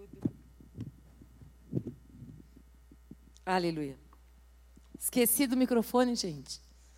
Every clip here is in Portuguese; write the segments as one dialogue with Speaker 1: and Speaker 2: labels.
Speaker 1: tudo. Aleluia. Esqueci do microfone, gente.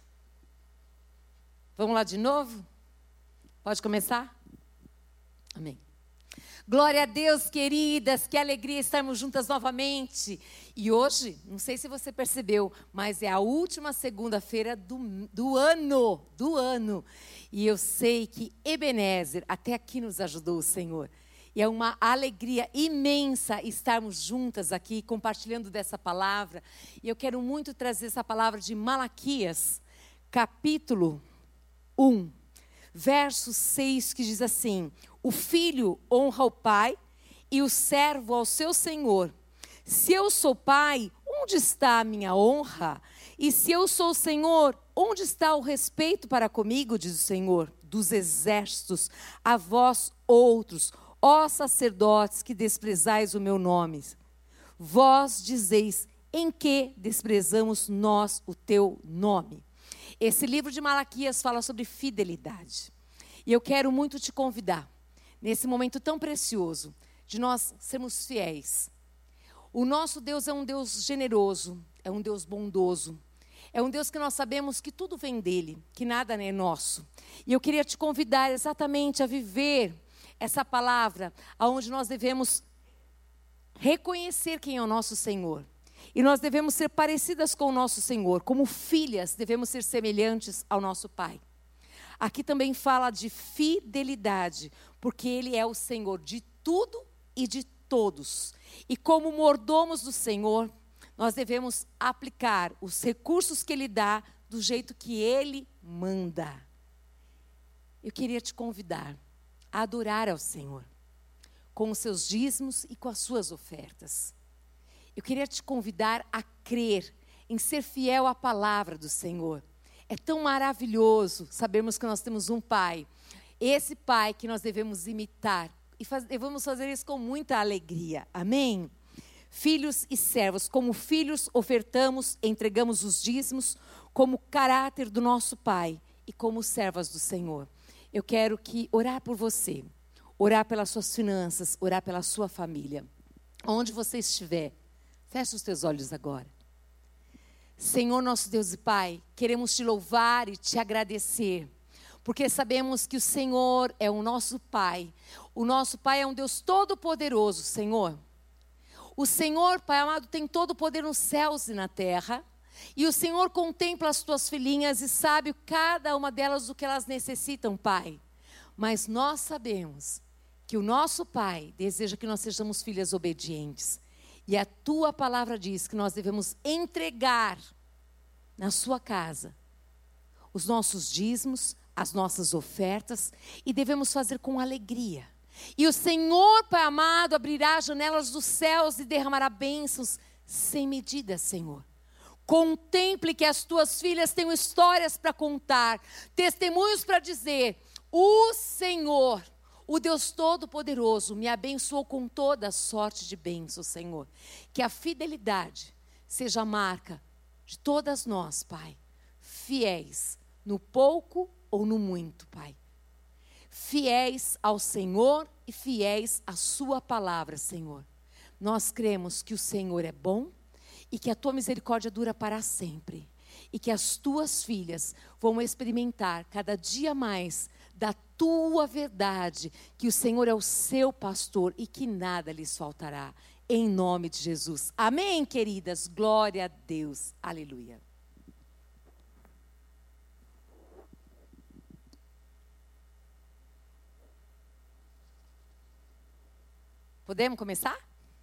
Speaker 1: Vamos lá de novo? Pode começar? Amém. Glória a Deus, queridas, que alegria estarmos juntas novamente. E hoje, não sei se você percebeu, mas é a última segunda-feira do ano. E eu sei que Ebenezer, até aqui nos ajudou o Senhor. E é uma alegria imensa estarmos juntas aqui, compartilhando dessa palavra. E eu quero muito trazer essa palavra de Malaquias, capítulo 1, verso 6, que diz assim: o filho honra o pai e o servo ao seu senhor. Se eu sou pai, onde está a minha honra? E se eu sou o Senhor, onde está o respeito para comigo, diz o Senhor dos exércitos, a vós outros, ó sacerdotes que desprezais o meu nome. Vós dizeis, em que desprezamos nós o teu nome? Esse livro de Malaquias fala sobre fidelidade. E eu quero muito te convidar, nesse momento tão precioso, de nós sermos fiéis. O nosso Deus é um Deus generoso, é um Deus bondoso. É um Deus que nós sabemos que tudo vem dele, que nada é nosso. E eu queria te convidar exatamente a viver essa palavra, onde nós devemos reconhecer quem é o nosso Senhor. E nós devemos ser parecidas com o nosso Senhor. Como filhas, devemos ser semelhantes ao nosso Pai. Aqui também fala de fidelidade, porque Ele é o Senhor de tudo e de todos. E como mordomos do Senhor, nós devemos aplicar os recursos que Ele dá do jeito que Ele manda. Eu queria te convidar a adorar ao Senhor, com os seus dízimos e com as suas ofertas. Eu queria te convidar a crer, em ser fiel à palavra do Senhor. É tão maravilhoso sabermos que nós temos um Pai. Esse Pai que nós devemos imitar. E devemos fazer isso com muita alegria. Amém? Filhos e servos. Como filhos ofertamos, entregamos os dízimos, como caráter do nosso Pai. E como servas do Senhor. Eu quero orar por você. Orar pelas suas finanças. Orar pela sua família. Onde você estiver. Feche os teus olhos agora. Senhor, nosso Deus e Pai, queremos te louvar e te agradecer, porque sabemos que o Senhor é o nosso Pai. O nosso Pai é um Deus todo-poderoso, Senhor. O Senhor, Pai amado, tem todo o poder nos céus e na terra. E o Senhor contempla as tuas filhinhas e sabe cada uma delas o que elas necessitam, Pai. Mas nós sabemos que o nosso Pai deseja que nós sejamos filhas obedientes. E a tua palavra diz que nós devemos entregar na sua casa os nossos dízimos, as nossas ofertas, e devemos fazer com alegria. E o Senhor, Pai amado, abrirá as janelas dos céus e derramará bênçãos sem medida, Senhor. Contemple que as tuas filhas tenham histórias para contar, testemunhos para dizer: o Senhor, o Deus Todo-Poderoso, me abençoou com toda sorte de bênçãos, Senhor. Que a fidelidade seja a marca de todas nós, Pai. Fiéis no pouco ou no muito, Pai. Fiéis ao Senhor e fiéis à sua palavra, Senhor. Nós cremos que o Senhor é bom e que a tua misericórdia dura para sempre. E que as tuas filhas vão experimentar cada dia mais da tua verdade, que o Senhor é o seu pastor e que nada lhes faltará, em nome de Jesus. Amém, queridas? Glória a Deus. Aleluia. Podemos começar?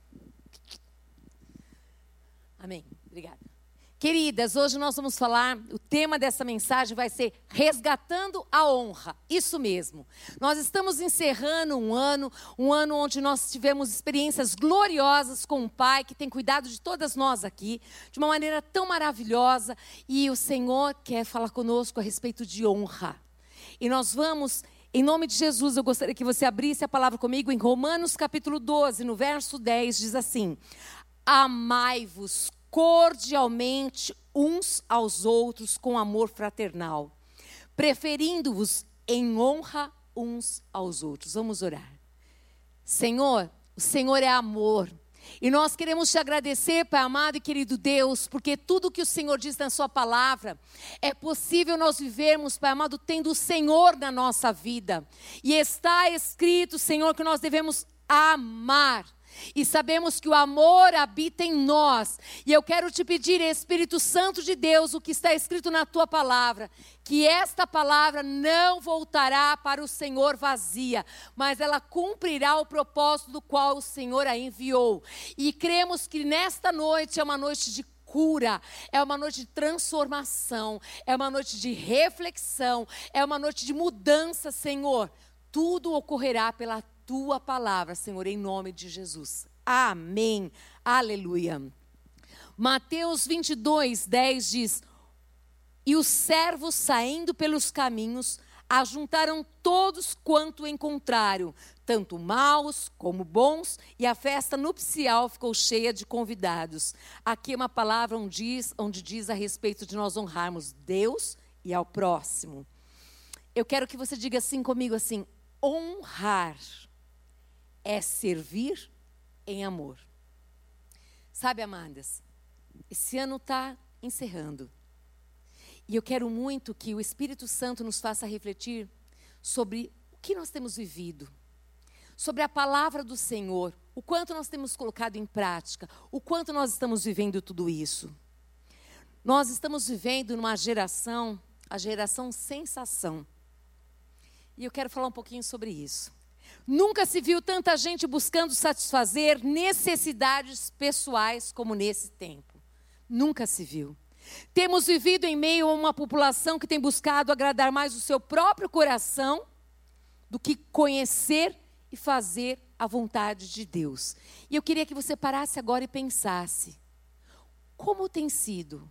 Speaker 1: Amém. Obrigada. Queridas, hoje nós vamos falar, o tema dessa mensagem vai ser resgatando a honra. Isso mesmo. Nós estamos encerrando um ano onde nós tivemos experiências gloriosas com o Pai, que tem cuidado de todas nós aqui, de uma maneira tão maravilhosa. E o Senhor quer falar conosco a respeito de honra. E nós vamos, em nome de Jesus, eu gostaria que você abrisse a palavra comigo em Romanos capítulo 12, no verso 10, diz assim: amai-vos cordialmente uns aos outros com amor fraternal, preferindo-vos em honra uns aos outros. Vamos orar. Senhor, O Senhor é amor. E nós queremos te agradecer, Pai amado e querido Deus, porque tudo que o Senhor diz na sua palavra, é possível nós vivermos, Pai amado, tendo o Senhor na nossa vida. E está escrito, Senhor, que nós devemos amar. E sabemos que o amor habita em nós. E eu quero te pedir, Espírito Santo de Deus, o que está escrito na tua palavra, que esta palavra não voltará para o Senhor vazia, mas ela cumprirá o propósito do qual o Senhor a enviou. E cremos que nesta noite é uma noite de cura, é uma noite de transformação, é uma noite de reflexão, é uma noite de mudança, Senhor. Tudo ocorrerá pela tua palavra, Senhor, em nome de Jesus. Amém. Aleluia. Mateus 22:10 diz: E os servos, saindo pelos caminhos, ajuntaram todos quanto encontraram, tanto maus como bons, e a festa nupcial ficou cheia de convidados. Aqui é uma palavra onde diz a respeito de nós honrarmos Deus e ao próximo. Eu quero que você diga assim comigo, assim: honrar é servir em amor. Sabe, amadas, esse ano está encerrando. E eu quero muito que o Espírito Santo nos faça refletir sobre o que nós temos vivido, sobre a palavra do Senhor, o quanto nós temos colocado em prática, o quanto nós estamos vivendo tudo isso. Nós estamos vivendo numa geração, a geração sensação. E eu quero falar um pouquinho sobre isso. Nunca se viu tanta gente buscando satisfazer necessidades pessoais como nesse tempo. Nunca se viu. Temos vivido em meio a uma população que tem buscado agradar mais o seu próprio coração do que conhecer e fazer a vontade de Deus. E eu queria que você parasse agora e pensasse: como tem sido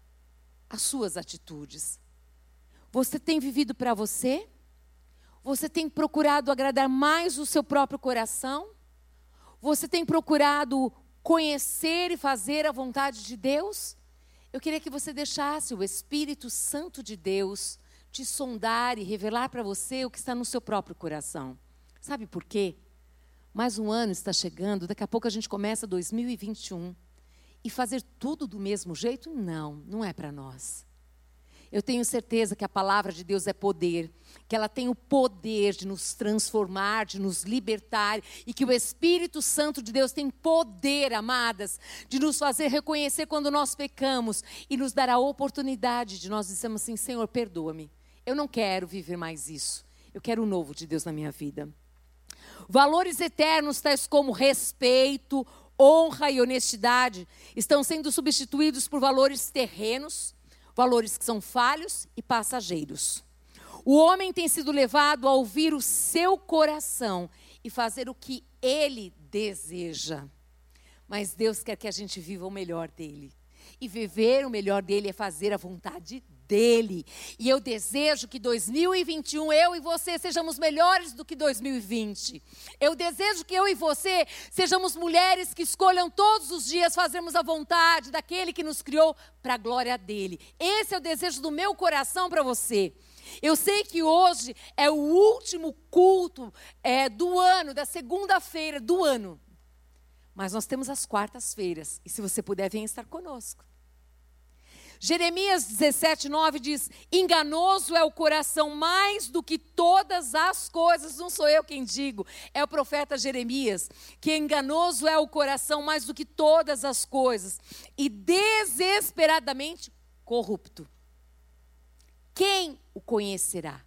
Speaker 1: as suas atitudes? Você tem vivido para você? Você tem procurado agradar mais o seu próprio coração? Você tem procurado conhecer e fazer a vontade de Deus? Eu queria que você deixasse o Espírito Santo de Deus te sondar e revelar para você o que está no seu próprio coração. Sabe por quê? Mais um ano está chegando, daqui a pouco a gente começa 2021. E fazer tudo do mesmo jeito? Não é para nós. Eu tenho certeza que a palavra de Deus é poder, que ela tem o poder de nos transformar, de nos libertar, e que o Espírito Santo de Deus tem poder, amadas, de nos fazer reconhecer quando nós pecamos e nos dar a oportunidade de nós dizermos assim: Senhor, perdoa-me, eu não quero viver mais isso, eu quero o novo de Deus na minha vida. Valores eternos tais como respeito, honra e honestidade estão sendo substituídos por valores terrenos, valores que são falhos e passageiros. O homem tem sido levado a ouvir o seu coração e fazer o que ele deseja. Mas Deus quer que a gente viva o melhor dele. E viver o melhor dele é fazer a vontade dele. E eu desejo que 2021, eu e você, sejamos melhores do que 2020. Eu desejo que eu e você sejamos mulheres que escolham todos os dias fazermos a vontade daquele que nos criou para a glória dele. Esse é o desejo do meu coração para você. Eu sei que hoje é o último culto do ano, da segunda-feira do ano. Mas nós temos as quartas-feiras. E se você puder, venha estar conosco. Jeremias 17:9 diz: enganoso é o coração mais do que todas as coisas. Não sou eu quem digo, é o profeta Jeremias. Que enganoso é o coração mais do que todas as coisas. E desesperadamente corrupto. Quem o conhecerá?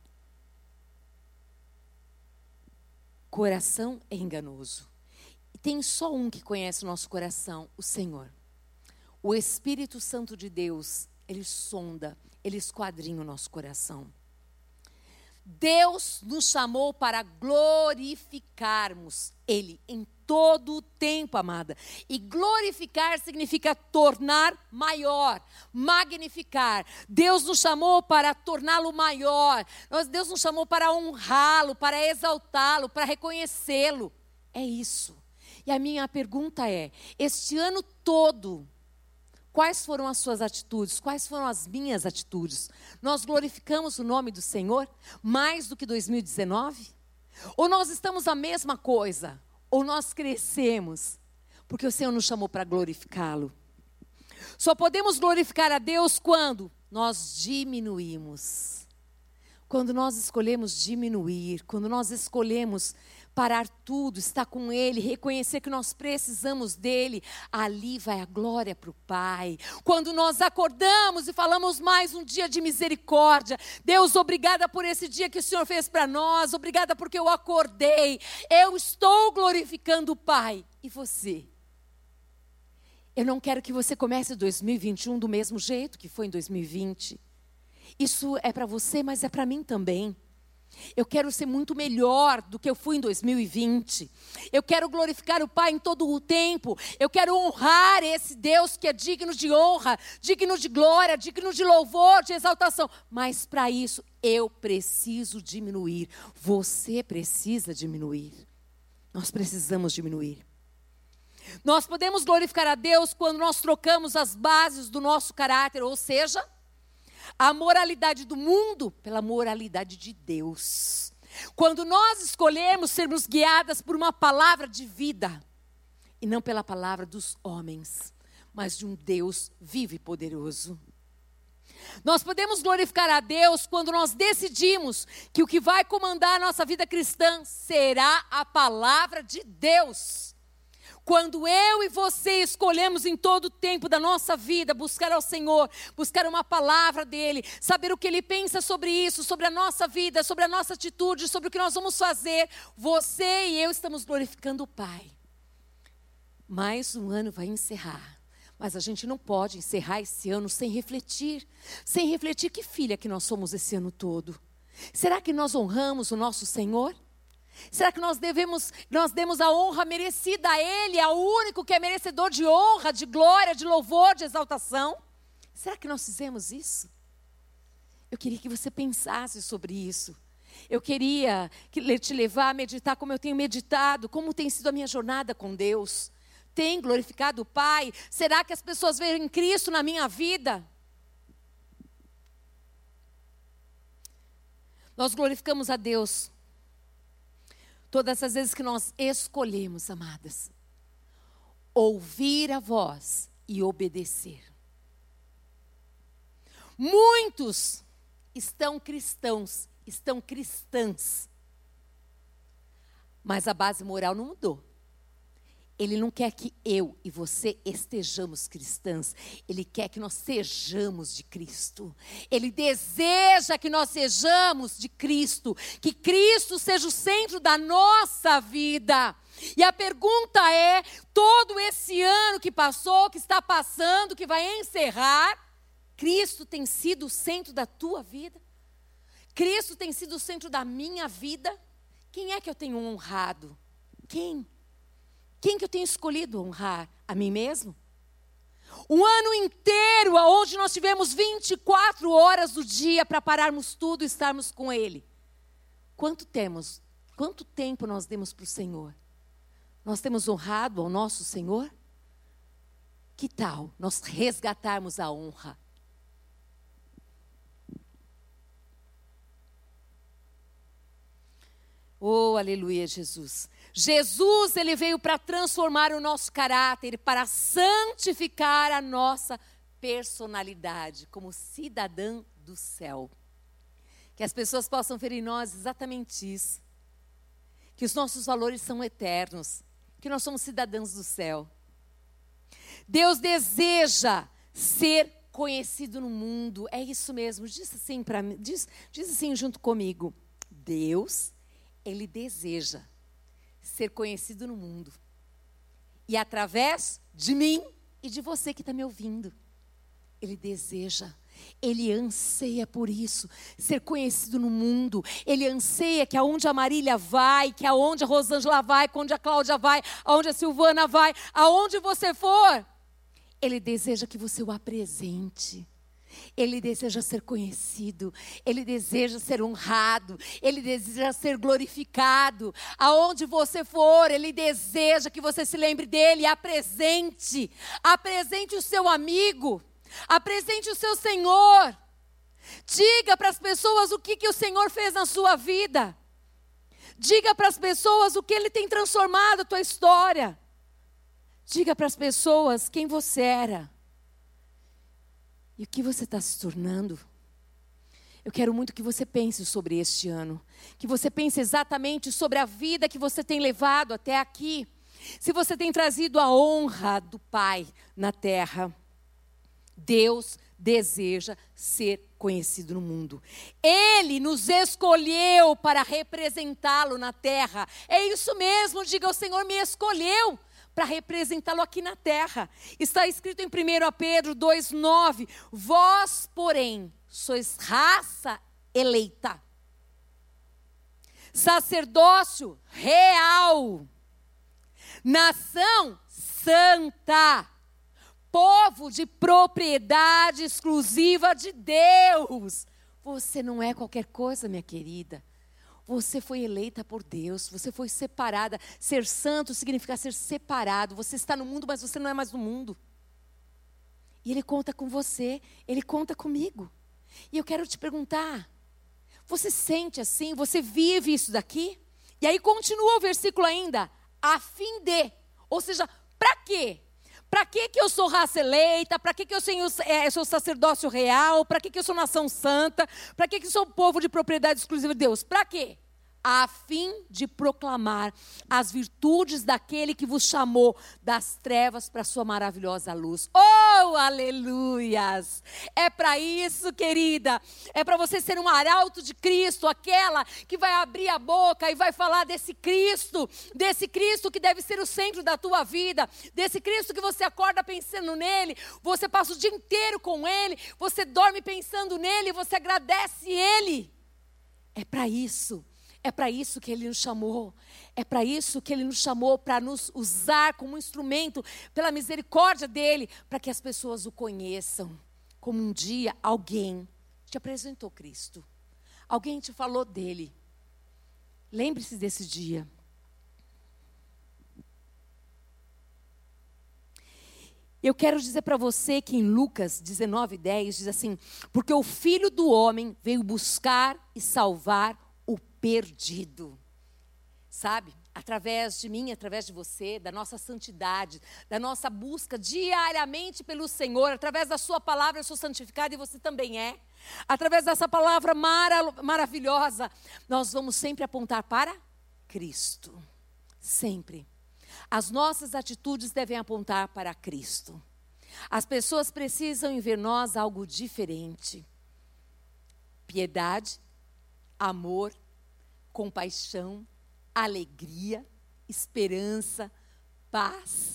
Speaker 1: Coração é enganoso. E tem só um que conhece o nosso coração, o Senhor. O Espírito Santo de Deus, ele sonda, ele esquadrinha o nosso coração. Deus nos chamou para glorificarmos Ele em todo o tempo, amada. E glorificar significa tornar maior, magnificar. Deus nos chamou para torná-lo maior. Deus nos chamou para honrá-lo, para exaltá-lo, para reconhecê-lo. É isso. E a minha pergunta é, este ano todo, quais foram as suas atitudes? Quais foram as minhas atitudes? Nós glorificamos o nome do Senhor mais do que 2019? Ou nós estamos a mesma coisa? ou nós crescemos porque o Senhor nos chamou para glorificá-lo. Só podemos glorificar a Deus quando nós diminuímos. Quando nós escolhemos diminuir, quando nós escolhemos parar tudo, estar com Ele, reconhecer que nós precisamos dEle, ali vai a glória para o Pai. Quando nós acordamos e falamos mais um dia de misericórdia, Deus, obrigada por esse dia que o Senhor fez para nós, obrigada porque eu acordei, eu estou glorificando o Pai. E você? Eu não quero que você comece 2021 do mesmo jeito que foi em 2020. Isso é para você, mas é para mim também. Eu quero ser muito melhor do que eu fui em 2020. Eu quero glorificar o Pai em todo o tempo. Eu quero honrar esse Deus que é digno de honra, digno de glória, digno de louvor, de exaltação. Mas para isso, eu preciso diminuir. Você precisa diminuir. Nós precisamos diminuir. Nós podemos glorificar a Deus quando nós trocamos as bases do nosso caráter, ou seja, a moralidade do mundo pela moralidade de Deus. Quando nós escolhemos sermos guiadas por uma palavra de vida, e não pela palavra dos homens, mas de um Deus vivo e poderoso. Nós podemos glorificar a Deus quando nós decidimos que o que vai comandar a nossa vida cristã será a palavra de Deus. Quando eu e você escolhemos em todo o tempo da nossa vida buscar ao Senhor, buscar uma palavra dEle, saber o que Ele pensa sobre isso, sobre a nossa vida, sobre a nossa atitude, sobre o que nós vamos fazer, você e eu estamos glorificando o Pai. Mais um ano vai encerrar, mas a gente não pode encerrar esse ano sem refletir que filha que nós somos esse ano todo. Será que nós honramos o nosso Senhor? Será que nós demos a honra merecida a Ele, ao único que é merecedor de honra, de glória, de louvor, de exaltação? Será que nós fizemos isso? Eu queria que você pensasse sobre isso. Eu queria te levar a meditar como eu tenho meditado, como tem sido a minha jornada com Deus. Tem glorificado o Pai? Será que as pessoas veem Cristo na minha vida? Nós glorificamos a Deus todas as vezes que nós escolhemos, amadas, ouvir a voz e obedecer. Muitos estão cristãs, mas a base moral não mudou. Ele não quer que eu e você estejamos cristãs. Ele quer que nós sejamos de Cristo. Ele deseja que nós sejamos de Cristo. Que Cristo seja o centro da nossa vida. E a pergunta é, todo esse ano que passou, que está passando, que vai encerrar, Cristo tem sido o centro da tua vida? Cristo tem sido o centro da minha vida? Quem é que eu tenho honrado? Quem? Quem que eu tenho escolhido honrar? A mim mesmo? Um ano inteiro, onde nós tivemos 24 horas do dia para pararmos tudo e estarmos com Ele. Quanto tempo nós demos para o Senhor? Nós temos honrado ao nosso Senhor? Que tal nós resgatarmos a honra? Oh, aleluia, Jesus. Jesus, Ele veio para transformar o nosso caráter, para santificar a nossa personalidade como cidadã do céu. Que as pessoas possam ver em nós exatamente isso. Que os nossos valores são eternos, que nós somos cidadãos do céu. Deus deseja ser conhecido no mundo, é isso mesmo, diz assim para mim, diz assim junto comigo. Deus, Ele deseja ser conhecido no mundo. E através de mim e de você que está me ouvindo. Ele deseja, Ele anseia por isso, ser conhecido no mundo. Ele anseia que aonde a Marília vai, que aonde a Rosângela vai, que aonde a Cláudia vai, aonde a Silvana vai, aonde você for, Ele deseja que você o apresente. Ele deseja ser conhecido, Ele deseja ser honrado, Ele deseja ser glorificado. Aonde você for, Ele deseja que você se lembre dEle. Apresente o seu amigo, apresente o seu Senhor. Diga para as pessoas o que o Senhor fez na sua vida. Diga para as pessoas o que Ele tem transformado a tua história. Diga para as pessoas quem você era. E o que você está se tornando. Eu quero muito que você pense sobre este ano. Que você pense exatamente sobre a vida que você tem levado até aqui. Se você tem trazido a honra do Pai na terra. Deus deseja ser conhecido no mundo. Ele nos escolheu para representá-lo na terra. É isso mesmo, diga: o Senhor me escolheu para representá-lo aqui na terra. Está escrito em 1 Pedro 2,9: vós, porém, sois raça eleita, sacerdócio real, nação santa, povo de propriedade exclusiva de Deus. Você não é qualquer coisa, minha querida. Você foi eleita por Deus, você foi separada. Ser santo significa ser separado. Você está no mundo, mas você não é mais do mundo. E Ele conta com você, Ele conta comigo. E eu quero te perguntar, você sente assim, você vive isso daqui? E aí continua o versículo ainda, a fim de, ou seja, para quê? Para que eu sou raça eleita? Para que eu sou sacerdócio real? Para que eu sou nação santa? Para que eu sou povo de propriedade exclusiva de Deus? Para quê? A fim de proclamar as virtudes daquele que vos chamou das trevas para a sua maravilhosa luz. Oh, aleluias! É para isso, querida. É para você ser um arauto de Cristo, aquela que vai abrir a boca e vai falar desse Cristo que deve ser o centro da tua vida, desse Cristo que você acorda pensando nele, você passa o dia inteiro com ele, você dorme pensando nele, você agradece ele. É para isso. É para isso que Ele nos chamou. É para isso que Ele nos chamou, para nos usar como instrumento, pela misericórdia dEle, para que as pessoas o conheçam. Como um dia alguém te apresentou Cristo. Alguém te falou dEle. Lembre-se desse dia. Eu quero dizer para você que em Lucas 19:10 diz assim: porque o Filho do Homem veio buscar e salvar o perdido. Sabe? Através de mim, através de você, da nossa santidade, da nossa busca diariamente pelo Senhor, através da sua palavra eu sou santificado e você também é. Através dessa palavra maravilhosa, nós vamos sempre apontar para Cristo. Sempre. As nossas atitudes devem apontar para Cristo. As pessoas precisam ver em nós algo diferente. Piedade, amor, compaixão, alegria, esperança, paz.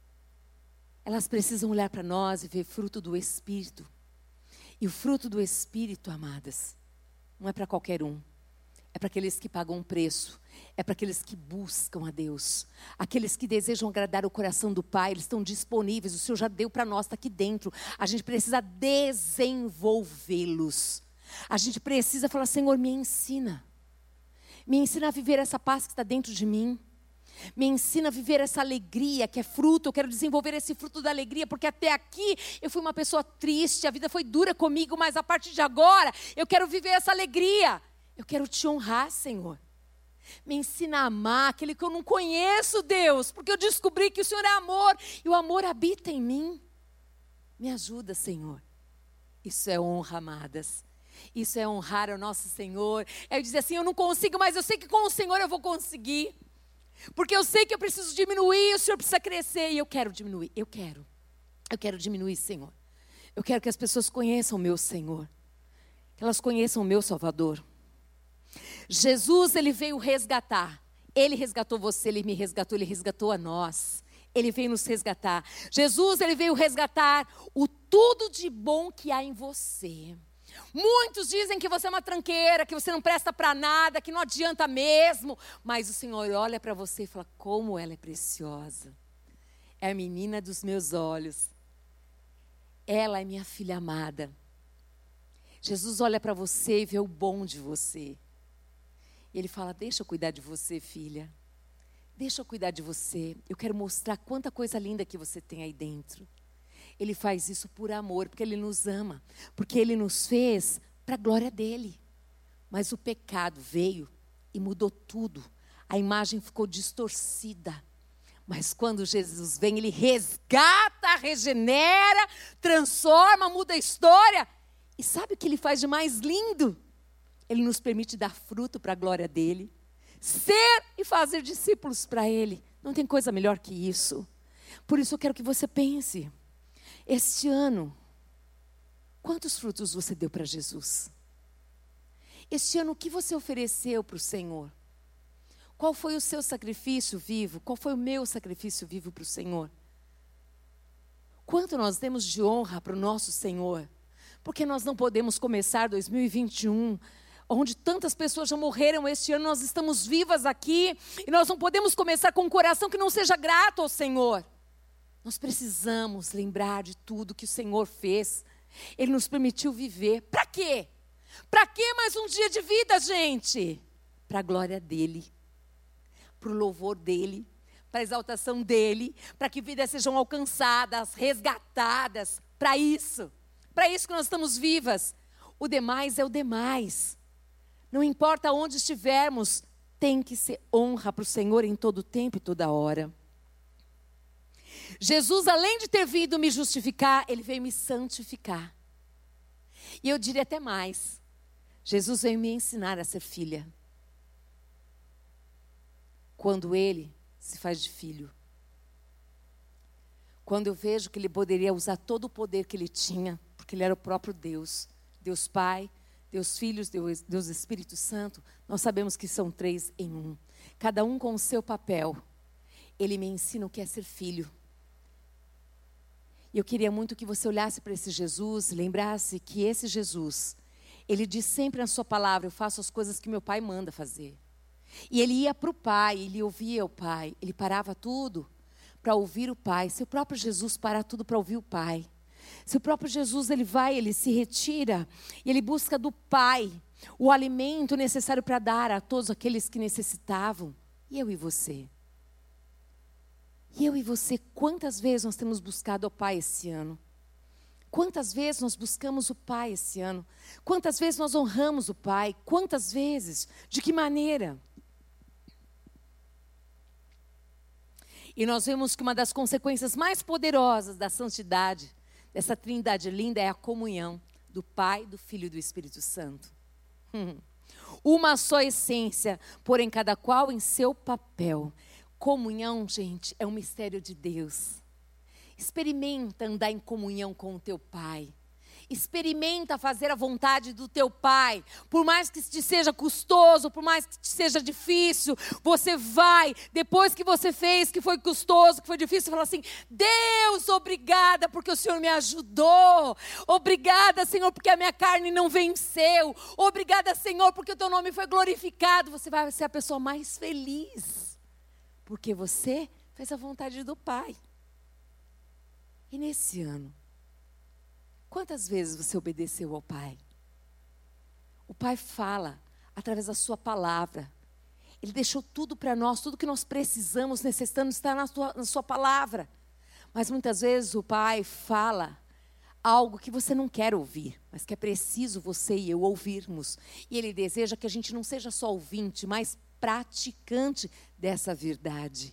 Speaker 1: Elas precisam olhar para nós e ver fruto do Espírito. E o fruto do Espírito, amadas, não é para qualquer um. É para aqueles que pagam um preço. É para aqueles que buscam a Deus. Aqueles que desejam agradar o coração do Pai. Eles estão disponíveis. O Senhor já deu para nós, está aqui dentro. A gente precisa desenvolvê-los. A gente precisa falar: Senhor, me ensina. Me ensina a viver essa paz que está dentro de mim. Me ensina a viver essa alegria que é fruto. Eu quero desenvolver esse fruto da alegria, porque até aqui eu fui uma pessoa triste, a vida foi dura comigo, mas a partir de agora eu quero viver essa alegria. Eu quero te honrar, Senhor. Me ensina a amar aquele que eu não conheço, Deus, porque eu descobri que o Senhor é amor e o amor habita em mim. Me ajuda, Senhor. Isso é honra, amadas. Isso é honrar ao nosso Senhor. É dizer assim: eu não consigo, mas eu sei que com o Senhor eu vou conseguir. Porque eu sei que eu preciso diminuir, o Senhor precisa crescer. E eu quero diminuir, eu quero diminuir, Senhor. Eu quero que as pessoas conheçam o meu Senhor. Que elas conheçam o meu Salvador. Jesus, Ele veio resgatar. Ele resgatou você, Ele me resgatou, Ele resgatou a nós. Ele veio nos resgatar. Jesus, Ele veio resgatar o tudo de bom que há em você. Muitos dizem que você é uma tranqueira, que você não presta para nada, que não adianta mesmo. Mas o Senhor olha para você e fala: como ela é preciosa. É a menina dos meus olhos. Ela é minha filha amada. Jesus olha para você e vê o bom de você. Ele fala: deixa eu cuidar de você, filha. Deixa eu cuidar de você. Eu quero mostrar quanta coisa linda que você tem aí dentro. Ele faz isso por amor, porque Ele nos ama. Porque Ele nos fez para a glória dEle. Mas o pecado veio e mudou tudo. a imagem ficou distorcida. Mas quando Jesus vem, Ele resgata, regenera, transforma, muda a história. E sabe o que Ele faz de mais lindo? Ele nos permite dar fruto para a glória dEle. Ser e fazer discípulos para Ele. Não tem coisa melhor que isso. Por isso eu quero que você pense. Este ano, quantos frutos você deu para Jesus? Este ano, o que você ofereceu para o Senhor? Qual foi o seu sacrifício vivo? Qual foi o meu sacrifício vivo para o Senhor? Quanto nós temos de honra para o nosso Senhor? Porque nós não podemos começar 2021, onde tantas pessoas já morreram este ano, nós estamos vivas aqui, e nós não podemos começar com um coração que não seja grato ao Senhor. Nós precisamos lembrar de tudo que o Senhor fez. Ele nos permitiu viver. Para quê? Para que mais um dia de vida, gente? Para a glória dEle. Para o louvor dEle, para a exaltação dEle, para que vidas sejam alcançadas, resgatadas, para isso que nós estamos vivas. O demais é o demais. Não importa onde estivermos, tem que ser honra para o Senhor em todo tempo e toda hora. Jesus, além de ter vindo me justificar, Ele veio me santificar. E eu diria até mais, Jesus veio me ensinar a ser filha. Quando Ele se faz de filho. Quando eu vejo que Ele poderia usar todo o poder que Ele tinha, porque Ele era o próprio Deus. Deus Pai, Deus Filho, Deus Espírito Santo. Nós sabemos que são 3 em 1. Cada um com o seu papel. Ele me ensina o que é ser filho. E eu queria muito que você olhasse para esse Jesus, lembrasse que esse Jesus, Ele diz sempre na sua palavra, eu faço as coisas que meu Pai manda fazer. E Ele ia para o Pai, Ele ouvia o Pai, Ele parava tudo para ouvir o Pai. Se o próprio Jesus parar tudo para ouvir o Pai. Se o próprio Jesus, Ele vai, Ele se retira, e Ele busca do Pai o alimento necessário para dar a todos aqueles que necessitavam. E eu e você? E eu e você, quantas vezes nós temos buscado o Pai esse ano? Quantas vezes nós buscamos o Pai esse ano? Quantas vezes nós honramos o Pai? Quantas vezes? De que maneira? E nós vemos que uma das consequências mais poderosas da santidade, dessa trindade linda, é a comunhão do Pai, do Filho e do Espírito Santo. Uma só essência, porém cada qual em seu papel. Comunhão, gente, é um mistério de Deus. Experimenta andar em comunhão com o teu Pai. Experimenta fazer a vontade do teu Pai. Por mais que te seja custoso, por mais que te seja difícil, você vai, depois que você fez, que foi custoso, que foi difícil, fala assim, Deus, obrigada porque o Senhor me ajudou. Obrigada, Senhor, porque a minha carne não venceu. Obrigada, Senhor, porque o teu nome foi glorificado. Você vai ser a pessoa mais feliz. Porque você fez a vontade do Pai. E nesse ano, quantas vezes você obedeceu ao Pai? O Pai fala através da sua palavra. Ele deixou tudo para nós, tudo que nós precisamos, necessitamos, está na sua palavra. Mas muitas vezes o Pai fala algo que você não quer ouvir, mas que é preciso você e eu ouvirmos. E Ele deseja que a gente não seja só ouvinte, mas praticante dessa verdade.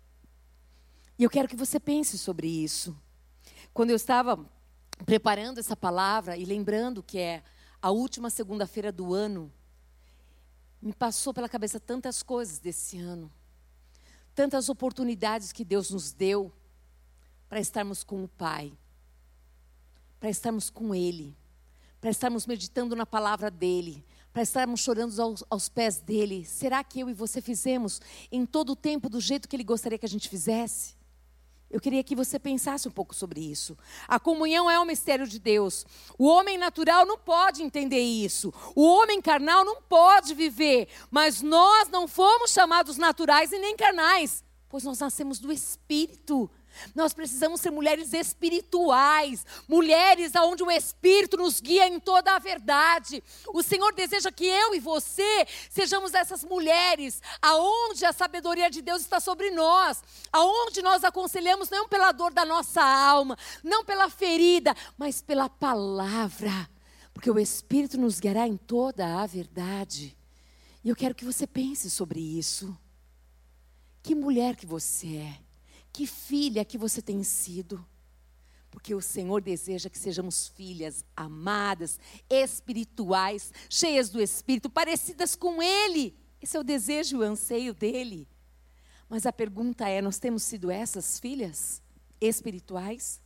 Speaker 1: E eu quero que você pense sobre isso. Quando eu estava preparando essa palavra e lembrando que é a última segunda-feira do ano, me passou pela cabeça tantas coisas desse ano, tantas oportunidades que Deus nos deu para estarmos com o Pai, para estarmos com Ele, para estarmos meditando na palavra dEle, para estarmos chorando aos pés dEle. Será que eu e você fizemos em todo o tempo do jeito que Ele gostaria que a gente fizesse? Eu queria que você pensasse um pouco sobre isso. A comunhão é um mistério de Deus. O homem natural não pode entender isso. O homem carnal não pode viver. Mas nós não fomos chamados naturais e nem carnais, pois nós nascemos do Espírito. Nós precisamos ser mulheres espirituais, mulheres onde o Espírito nos guia em toda a verdade. O Senhor deseja que eu e você sejamos essas mulheres, aonde a sabedoria de Deus está sobre nós, aonde nós aconselhamos não pela dor da nossa alma, não pela ferida, mas pela palavra, porque o Espírito nos guiará em toda a verdade. E eu quero que você pense sobre isso. Que mulher que você é. Que filha que você tem sido. Porque o Senhor deseja que sejamos filhas amadas, espirituais, cheias do Espírito, parecidas com Ele. Esse é o desejo e o anseio dEle. Mas a pergunta é, nós temos sido essas filhas espirituais?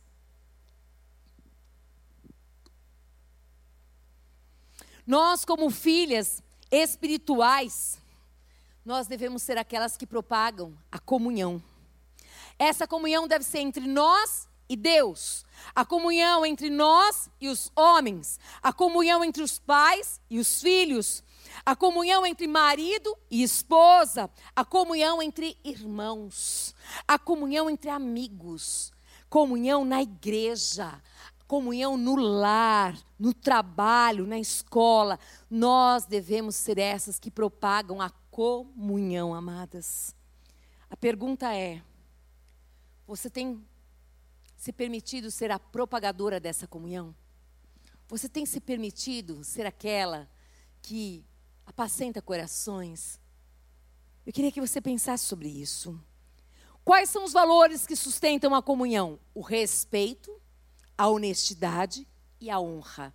Speaker 1: Nós, como filhas espirituais, nós devemos ser aquelas que propagam a comunhão. Essa comunhão deve ser entre nós e Deus. A comunhão entre nós e os homens. A comunhão entre os pais e os filhos. A comunhão entre marido e esposa. A comunhão entre irmãos. A comunhão entre amigos. Comunhão na igreja. Comunhão no lar, no trabalho, na escola. Nós devemos ser essas que propagam a comunhão, amadas. A pergunta é, você tem se permitido ser a propagadora dessa comunhão? Você tem se permitido ser aquela que apacenta corações? Eu queria que você pensasse sobre isso. Quais são os valores que sustentam a comunhão? O respeito, a honestidade e a honra.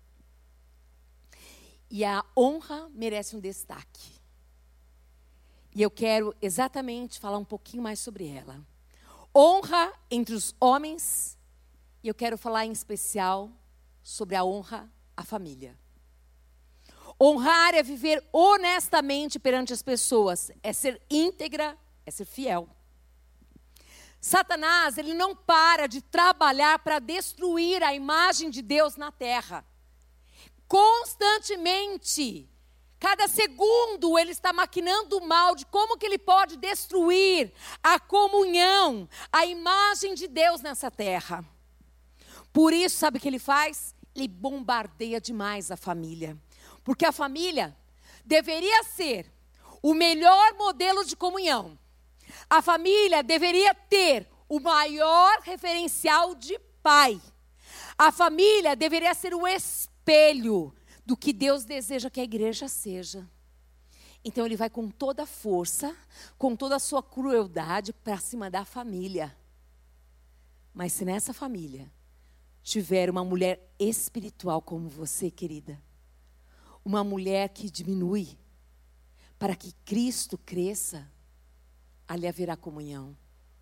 Speaker 1: E a honra merece um destaque. E eu quero exatamente falar um pouquinho mais sobre ela. Honra entre os homens, e eu quero falar em especial sobre a honra à família. Honrar é viver honestamente perante as pessoas, é ser íntegra, é ser fiel. Satanás, ele não para de trabalhar para destruir a imagem de Deus na terra. Constantemente, cada segundo ele está maquinando o mal de como que ele pode destruir a comunhão, a imagem de Deus nessa terra. Por isso, sabe o que ele faz? Ele bombardeia demais a família. Porque a família deveria ser o melhor modelo de comunhão. A família deveria ter o maior referencial de pai. A família deveria ser o espelho do que Deus deseja que a igreja seja. Então ele vai com toda a força, com toda a sua crueldade para cima da família. Mas se nessa família tiver uma mulher espiritual como você, querida, uma mulher que diminui para que Cristo cresça, ali haverá comunhão.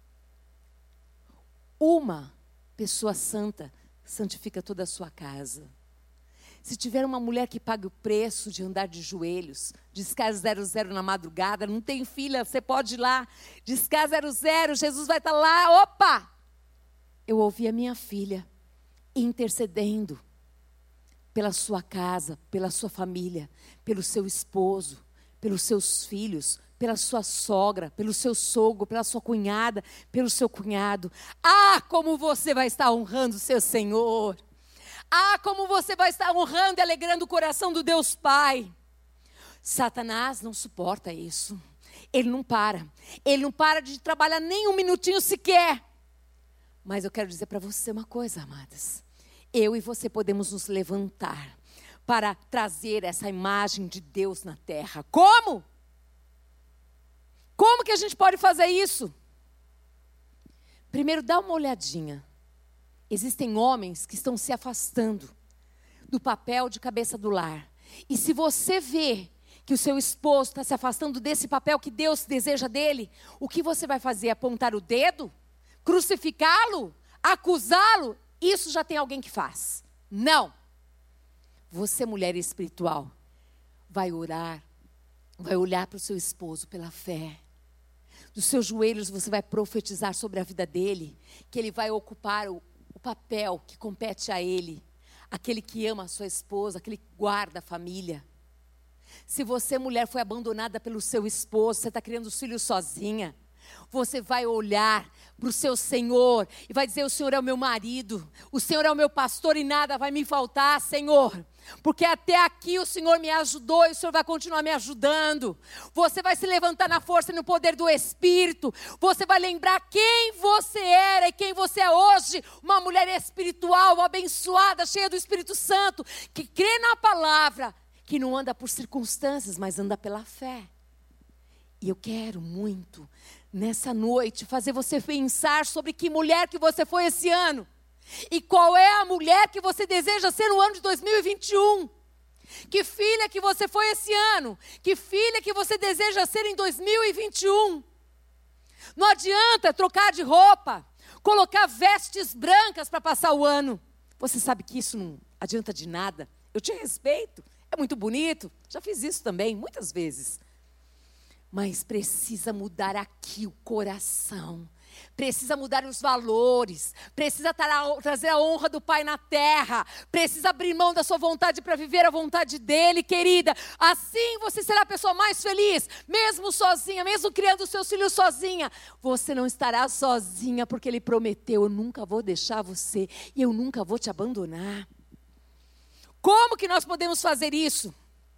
Speaker 1: Uma pessoa santa santifica toda a sua casa. Se tiver uma mulher que pague o preço de andar de joelhos, discar 00 na madrugada, não tem filha, você pode ir lá, discar 00, Jesus vai estar lá, opa! Eu ouvi a minha filha intercedendo pela sua casa, pela sua família, pelo seu esposo, pelos seus filhos, pela sua sogra, pelo seu sogro, pela sua cunhada, pelo seu cunhado. Ah, como você vai estar honrando o seu Senhor! Ah, como você vai estar honrando e alegrando o coração do Deus Pai. Satanás não suporta isso. Ele não para. Ele não para de trabalhar nem um minutinho sequer. Mas eu quero dizer para você uma coisa, amadas. Eu e você podemos nos levantar para trazer essa imagem de Deus na terra. Como? Como que a gente pode fazer isso? Primeiro, dá uma olhadinha. Existem homens que estão se afastando do papel de cabeça do lar. E se você vê que o seu esposo está se afastando desse papel que Deus deseja dele, o que você vai fazer? Apontar o dedo? Crucificá-lo? Acusá-lo? Isso já tem alguém que faz. Não. Você, mulher espiritual, vai orar, vai olhar para o seu esposo pela fé. Dos seus joelhos você vai profetizar sobre a vida dele, que ele vai ocupar o papel que compete a ele, aquele que ama a sua esposa, aquele que guarda a família. Se você, mulher, foi abandonada pelo seu esposo, você está criando os filhos sozinha, você vai olhar para o seu Senhor e vai dizer: o Senhor é o meu marido, o Senhor é o meu pastor e nada vai me faltar, Senhor. Porque até aqui o Senhor me ajudou e o Senhor vai continuar me ajudando. Você vai se levantar na força e no poder do Espírito. Você vai lembrar quem você era e quem você é hoje. Uma mulher espiritual, abençoada, cheia do Espírito Santo, que crê na palavra, que não anda por circunstâncias, mas anda pela fé. E eu quero muito nessa noite, fazer você pensar sobre que mulher que você foi esse ano. E qual é a mulher que você deseja ser no ano de 2021. Que filha que você foi esse ano. Que filha que você deseja ser em 2021. Não adianta trocar de roupa, colocar vestes brancas para passar o ano. Você sabe que isso não adianta de nada. Eu te respeito, é muito bonito. Já fiz isso também, muitas vezes. Mas precisa mudar aqui o coração. Precisa mudar os valores. Precisa trazer a honra do Pai na terra. Precisa abrir mão da sua vontade para viver a vontade dEle, querida. Assim você será a pessoa mais feliz. Mesmo sozinha, mesmo criando os seus filhos sozinha. Você não estará sozinha, porque Ele prometeu: eu nunca vou deixar você e eu nunca vou te abandonar. Como que nós podemos fazer isso?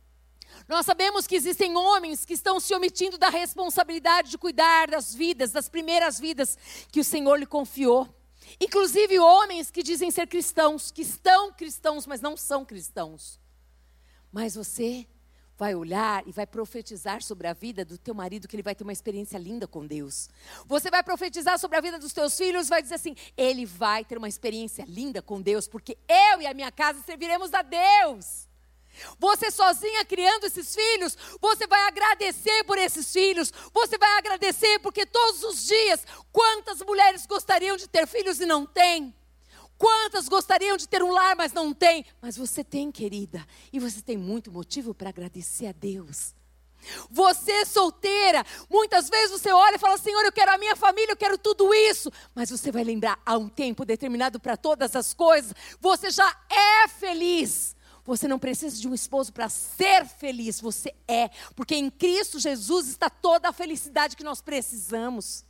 Speaker 1: Nós sabemos que existem homens que estão se omitindo da responsabilidade de cuidar das vidas, das primeiras vidas que o Senhor lhe confiou. Inclusive homens que dizem ser cristãos, que estão cristãos, mas não são cristãos. Mas você vai olhar e vai profetizar sobre a vida do teu marido, que ele vai ter uma experiência linda com Deus. Você vai profetizar sobre a vida dos teus filhos, vai dizer assim: ele vai ter uma experiência linda com Deus, porque eu e a minha casa serviremos a Deus. Você sozinha criando esses filhos, você vai agradecer por esses filhos, você vai agradecer porque todos os dias, quantas mulheres gostariam de ter filhos e não têm? Quantas gostariam de ter um lar, mas não têm? Mas você tem, querida, e você tem muito motivo para agradecer a Deus. Você solteira, muitas vezes você olha e fala: Senhor, eu quero a minha família, eu quero tudo isso. Mas você vai lembrar, há um tempo determinado para todas as coisas, você já é feliz. Você não precisa de um esposo para ser feliz, você é. Porque em Cristo Jesus está toda a felicidade que nós precisamos.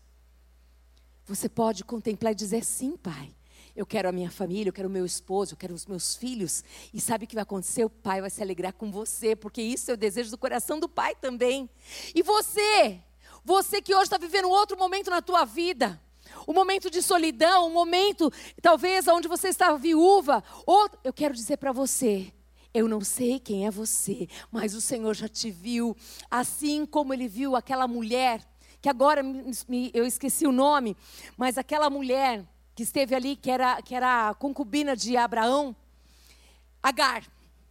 Speaker 1: Você pode contemplar e dizer: sim, Pai, eu quero a minha família, eu quero o meu esposo, eu quero os meus filhos. E sabe o que vai acontecer? O Pai vai se alegrar com você, porque isso é o desejo do coração do Pai também. E você que hoje está vivendo um outro momento na tua vida, um momento de solidão, um momento talvez onde você está viúva, ou eu quero dizer para você: eu não sei quem é você, mas o Senhor já te viu, assim como Ele viu aquela mulher, que agora eu esqueci o nome, mas aquela mulher que esteve ali, que era a concubina de Abraão, Agar.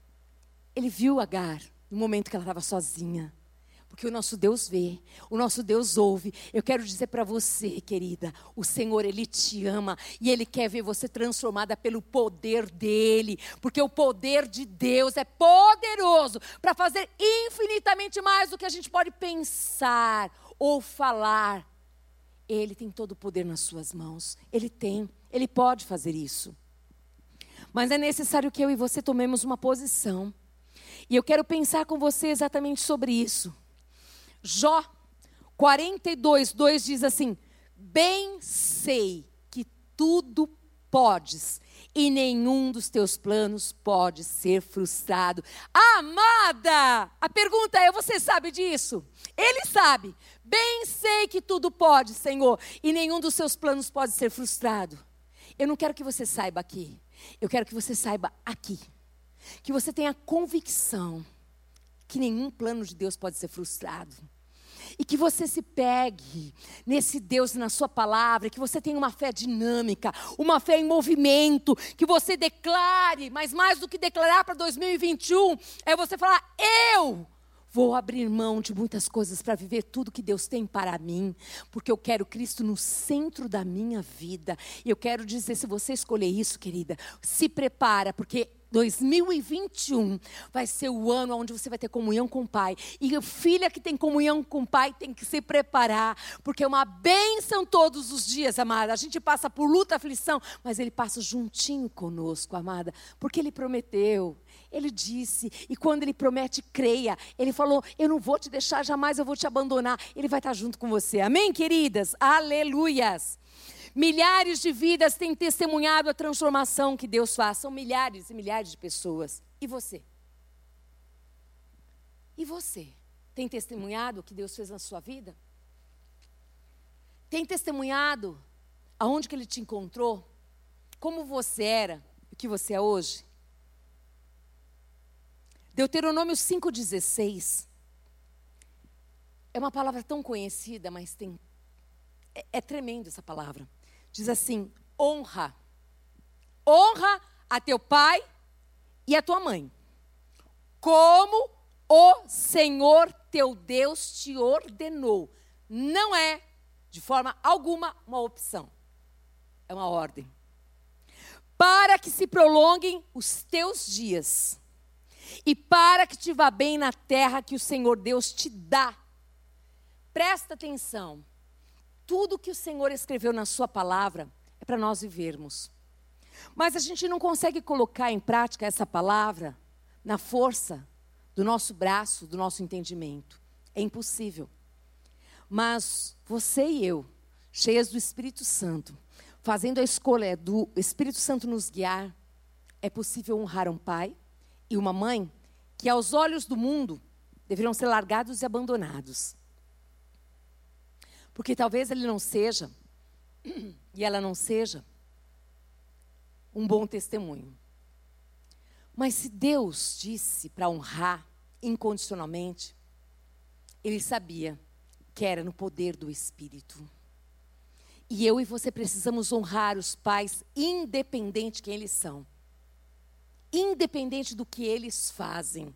Speaker 1: Ele viu Agar no momento que ela estava sozinha. Porque o nosso Deus vê, o nosso Deus ouve. Eu quero dizer para você, querida, o Senhor, Ele te ama e Ele quer ver você transformada pelo poder dEle. Porque o poder de Deus é poderoso para fazer infinitamente mais do que a gente pode pensar ou falar. Ele tem todo o poder nas suas mãos. Ele pode fazer isso. Mas é necessário que eu e você tomemos uma posição. E eu quero pensar com você exatamente sobre isso. Jó 42:2 diz assim: bem sei que tudo podes e nenhum dos teus planos pode ser frustrado. Amada, a pergunta é: você sabe disso? Ele sabe. Bem sei que tudo pode, Senhor, e nenhum dos seus planos pode ser frustrado. Eu não quero que você saiba aqui, eu quero que você saiba aqui, que você tenha convicção que nenhum plano de Deus pode ser frustrado. E que você se pegue nesse Deus, na sua palavra, que você tenha uma fé dinâmica, uma fé em movimento, que você declare, mas mais do que declarar para 2021, é você falar: eu vou abrir mão de muitas coisas para viver tudo que Deus tem para mim, porque eu quero Cristo no centro da minha vida. E eu quero dizer, se você escolher isso, querida, se prepara, porque 2021 vai ser o ano onde você vai ter comunhão com o Pai. E a filha que tem comunhão com o Pai tem que se preparar, porque é uma bênção todos os dias, amada. A gente passa por luta, aflição, mas Ele passa juntinho conosco, amada, porque Ele prometeu. Ele disse, e quando Ele promete, creia. Ele falou: eu não vou te deixar, jamais eu vou te abandonar. Ele vai estar junto com você. Amém, queridas? Aleluias. Milhares de vidas têm testemunhado a transformação que Deus faz. São milhares e milhares de pessoas. E você? E você? Tem testemunhado o que Deus fez na sua vida? Tem testemunhado aonde que Ele te encontrou? Como você era e o que você é hoje? Deuteronômio 5,16 é uma palavra tão conhecida, mas tem é tremendo essa palavra. Diz assim, honra. Honra a teu pai e a tua mãe, como o Senhor teu Deus te ordenou. Não é, de forma alguma, uma opção. É uma ordem. Para que se prolonguem os teus dias e para que te vá bem na terra que o Senhor Deus te dá. Presta atenção. Tudo que o Senhor escreveu na sua palavra é para nós vivermos. Mas a gente não consegue colocar em prática essa palavra na força do nosso braço, do nosso entendimento. É impossível. Mas você e eu, cheias do Espírito Santo, fazendo a escolha do Espírito Santo nos guiar, é possível honrar um pai e uma mãe que, aos olhos do mundo, deveriam ser largados e abandonados. Porque talvez ele não seja, e ela não seja, um bom testemunho. Mas se Deus disse para honrar incondicionalmente, Ele sabia que era no poder do Espírito. E eu e você precisamos honrar os pais, independente de quem eles são. Independente do que eles fazem.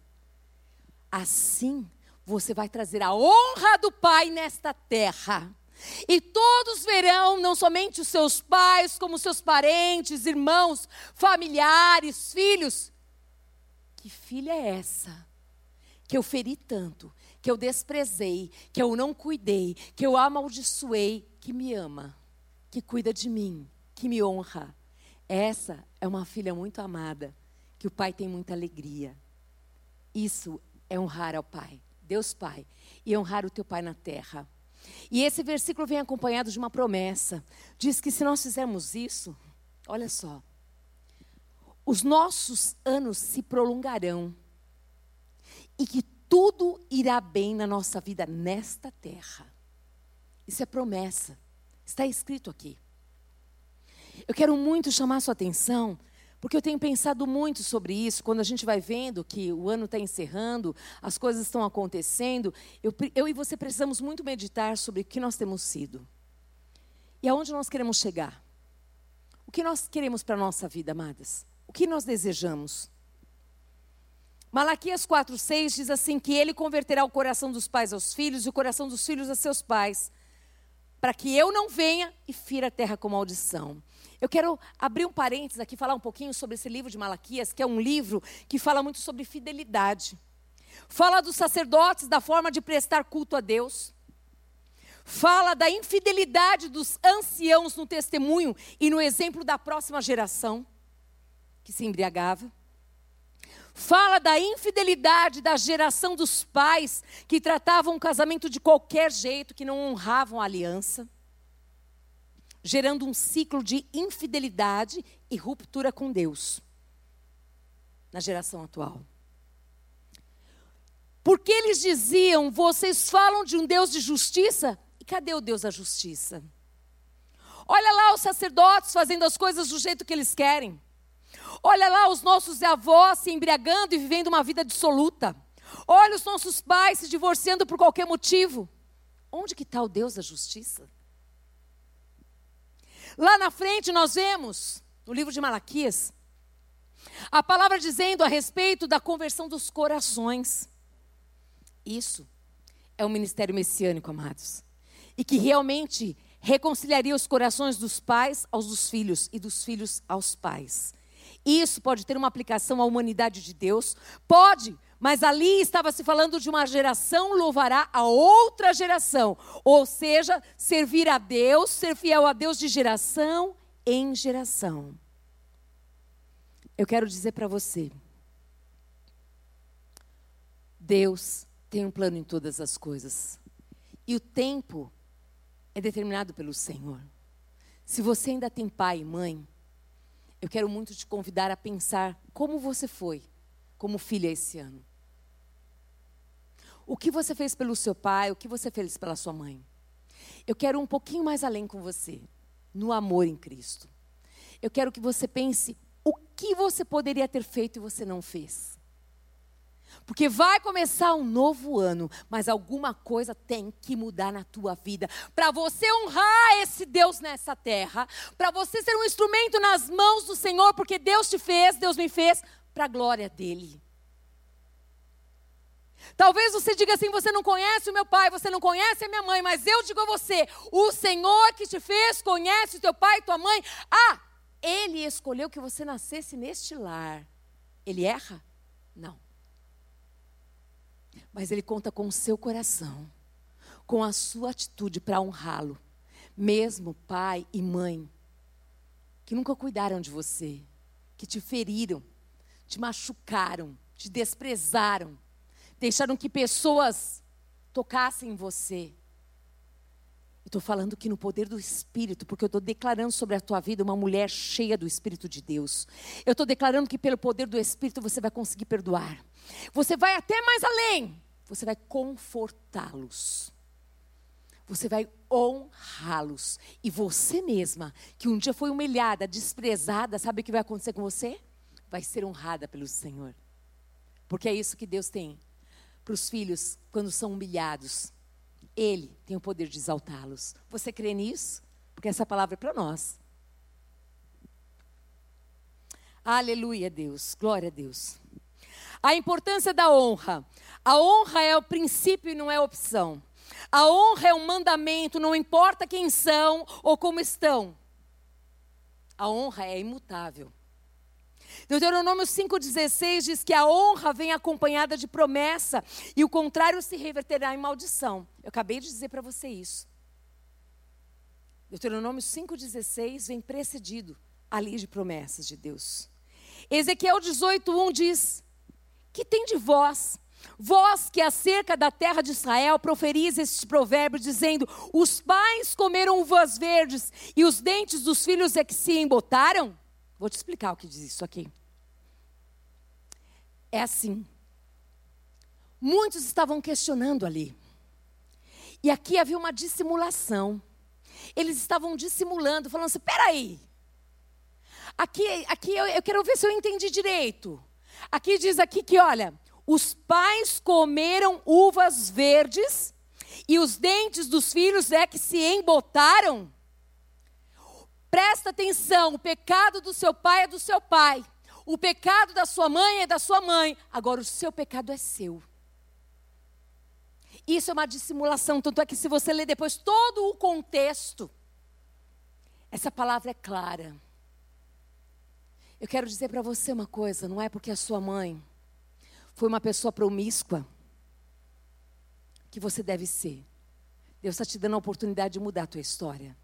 Speaker 1: Assim, você vai trazer a honra do pai nesta terra. E todos verão, não somente os seus pais, como os seus parentes, irmãos, familiares, filhos. Que filha é essa? Que eu feri tanto, que eu desprezei, que eu não cuidei, que eu amaldiçoei, que me ama, que cuida de mim, que me honra. Essa é uma filha muito amada, que o pai tem muita alegria. Isso é honrar ao pai, Deus Pai, e honrar o teu pai na terra. E esse versículo vem acompanhado de uma promessa. Diz que se nós fizermos isso, olha só, os nossos anos se prolongarão e que tudo irá bem na nossa vida nesta terra. Isso é promessa, está escrito aqui. Eu quero muito chamar a sua atenção, porque eu tenho pensado muito sobre isso, quando a gente vai vendo que o ano está encerrando, as coisas estão acontecendo, eu e você precisamos muito meditar sobre o que nós temos sido. E aonde nós queremos chegar. O que nós queremos para a nossa vida, amadas? O que nós desejamos? Malaquias 4:6 diz assim, que ele converterá o coração dos pais aos filhos e o coração dos filhos a seus pais, para que eu não venha e fira a terra com maldição. Eu quero abrir um parênteses aqui, falar um pouquinho sobre esse livro de Malaquias, que é um livro que fala muito sobre fidelidade. Fala dos sacerdotes, da forma de prestar culto a Deus. Fala da infidelidade dos anciãos no testemunho e no exemplo da próxima geração, que se embriagava. Fala da infidelidade da geração dos pais, que tratavam o casamento de qualquer jeito, que não honravam a aliança, gerando um ciclo de infidelidade e ruptura com Deus na geração atual. Porque eles diziam, vocês falam de um Deus de justiça, e cadê o Deus da justiça? Olha lá os sacerdotes fazendo as coisas do jeito que eles querem. Olha lá os nossos avós se embriagando e vivendo uma vida dissoluta. Olha os nossos pais se divorciando por qualquer motivo. Onde que está o Deus da justiça? Lá na frente nós vemos, no livro de Malaquias, a palavra dizendo a respeito da conversão dos corações. Isso é um ministério messiânico, amados. E que realmente reconciliaria os corações dos pais aos dos filhos e dos filhos aos pais. Isso pode ter uma aplicação à humanidade de Deus? Pode, mas ali estava se falando de uma geração louvará a outra geração. Ou seja, servir a Deus, ser fiel a Deus de geração em geração. Eu quero dizer para você, Deus tem um plano em todas as coisas. E o tempo é determinado pelo Senhor. Se você ainda tem pai e mãe, eu quero muito te convidar a pensar como você foi como filha esse ano. O que você fez pelo seu pai, o que você fez pela sua mãe. Eu quero um pouquinho mais além com você, no amor em Cristo. Eu quero que você pense o que você poderia ter feito e você não fez. Porque vai começar um novo ano, mas alguma coisa tem que mudar na tua vida. Para você honrar esse Deus nessa terra, para você ser um instrumento nas mãos do Senhor, porque Deus te fez, Deus me fez, para a glória dEle. Talvez você diga assim, você não conhece o meu pai, você não conhece a minha mãe, mas eu digo a você, o Senhor que te fez, conhece o teu pai e tua mãe. Ele escolheu que você nascesse neste lar. Ele erra? Não. Mas Ele conta com o seu coração, com a sua atitude para honrá-lo. Mesmo pai e mãe, que nunca cuidaram de você, que te feriram, te machucaram, te desprezaram, deixaram que pessoas tocassem em você. Eu estou falando que no poder do Espírito, porque eu estou declarando sobre a tua vida uma mulher cheia do Espírito de Deus. Eu estou declarando que pelo poder do Espírito você vai conseguir perdoar. Você vai até mais além. Você vai confortá-los. Você vai honrá-los. E você mesma, que um dia foi humilhada, desprezada, sabe o que vai acontecer com você? Vai ser honrada pelo Senhor. Porque é isso que Deus tem para os filhos quando são humilhados. Ele tem o poder de exaltá-los. Você crê nisso? Porque essa palavra é para nós. Aleluia, Deus. Glória a Deus. A importância da honra. A honra é o princípio e não é opção. A honra é um mandamento, não importa quem são ou como estão. A honra é imutável. Deuteronômio 5,16 diz que a honra vem acompanhada de promessa e o contrário se reverterá em maldição. Eu acabei de dizer para você isso. Deuteronômio 5,16 vem precedido ali de promessas de Deus. Ezequiel 18,1 diz: que tem de vós, vós que acerca da terra de Israel proferis este provérbio dizendo, os pais comeram uvas verdes e os dentes dos filhos é que se embotaram? Vou te explicar o que diz isso aqui. É assim. Muitos estavam questionando ali. E aqui havia uma dissimulação. Eles estavam dissimulando, falando assim, peraí. Aqui eu quero ver se eu entendi direito. Aqui diz aqui que, olha, os pais comeram uvas verdes e os dentes dos filhos é que se embotaram. Presta atenção, o pecado do seu pai é do seu pai. O pecado da sua mãe é da sua mãe. Agora o seu pecado é seu. Isso é uma dissimulação, tanto é que se você ler depois todo o contexto, essa palavra é clara. Eu quero dizer para você uma coisa, não é porque a sua mãe foi uma pessoa promíscua que você deve ser. Deus está te dando a oportunidade de mudar a tua história.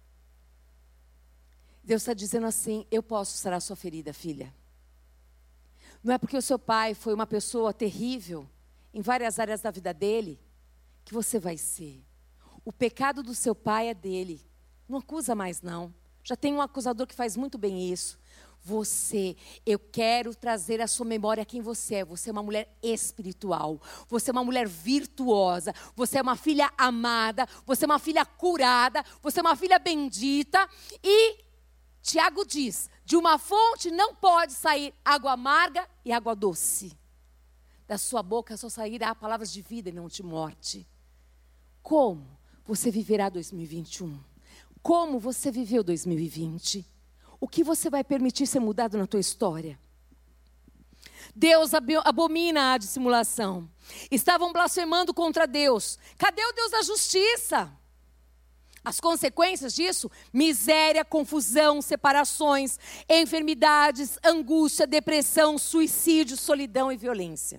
Speaker 1: Deus está dizendo assim, eu posso sarar a sua ferida, filha. Não é porque o seu pai foi uma pessoa terrível em várias áreas da vida dele, que você vai ser. O pecado do seu pai é dele. Não acusa mais não. Já tem um acusador que faz muito bem isso. Você, eu quero trazer à sua memória quem você é. Você é uma mulher espiritual. Você é uma mulher virtuosa. Você é uma filha amada. Você é uma filha curada. Você é uma filha bendita. E Tiago diz, de uma fonte não pode sair água amarga e água doce. Da sua boca só sairá palavras de vida e não de morte. Como você viverá 2021? Como você viveu 2020? O que você vai permitir ser mudado na tua história? Deus abomina a dissimulação. Estavam blasfemando contra Deus. Cadê o Deus da justiça? As consequências disso? Miséria, confusão, separações, enfermidades, angústia, depressão, suicídio, solidão e violência.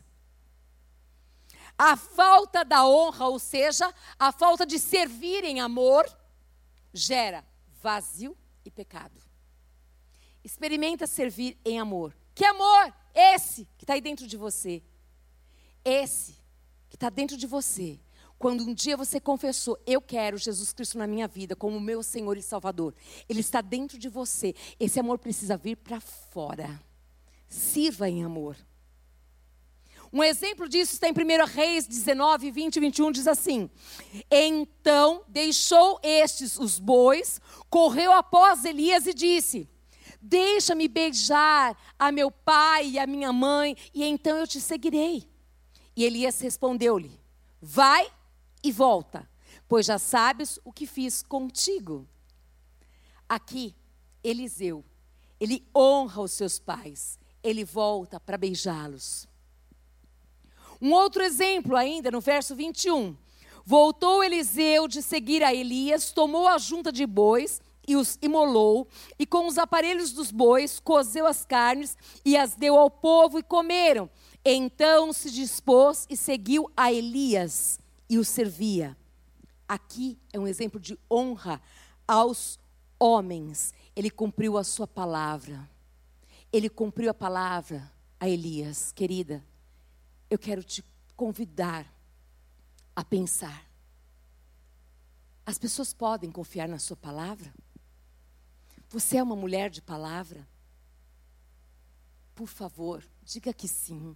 Speaker 1: A falta da honra, ou seja, a falta de servir em amor, gera vazio e pecado. Experimenta servir em amor. Que amor? Esse que está aí dentro de você. Esse que está dentro de você. Quando um dia você confessou, eu quero Jesus Cristo na minha vida como meu Senhor e Salvador. Ele está dentro de você. Esse amor precisa vir para fora. Sirva em amor. Um exemplo disso está em 1 Reis 19, 20 e 21, diz assim. Então deixou estes os bois, correu após Elias e disse, deixa-me beijar a meu pai e a minha mãe, e então eu te seguirei. E Elias respondeu-lhe: vai e volta, pois já sabes o que fiz contigo. Aqui, Eliseu, ele honra os seus pais, ele volta para beijá-los. Um outro exemplo ainda no verso 21. Voltou Eliseu de seguir a Elias, tomou a junta de bois e os imolou, e com os aparelhos dos bois cozeu as carnes e as deu ao povo e comeram. Então se dispôs e seguiu a Elias e o servia. Aqui é um exemplo de honra aos homens. Ele cumpriu a sua palavra. Ele cumpriu a palavra a Elias. Querida, eu quero te convidar a pensar. As pessoas podem confiar na sua palavra? Você é uma mulher de palavra? Por favor, diga que sim.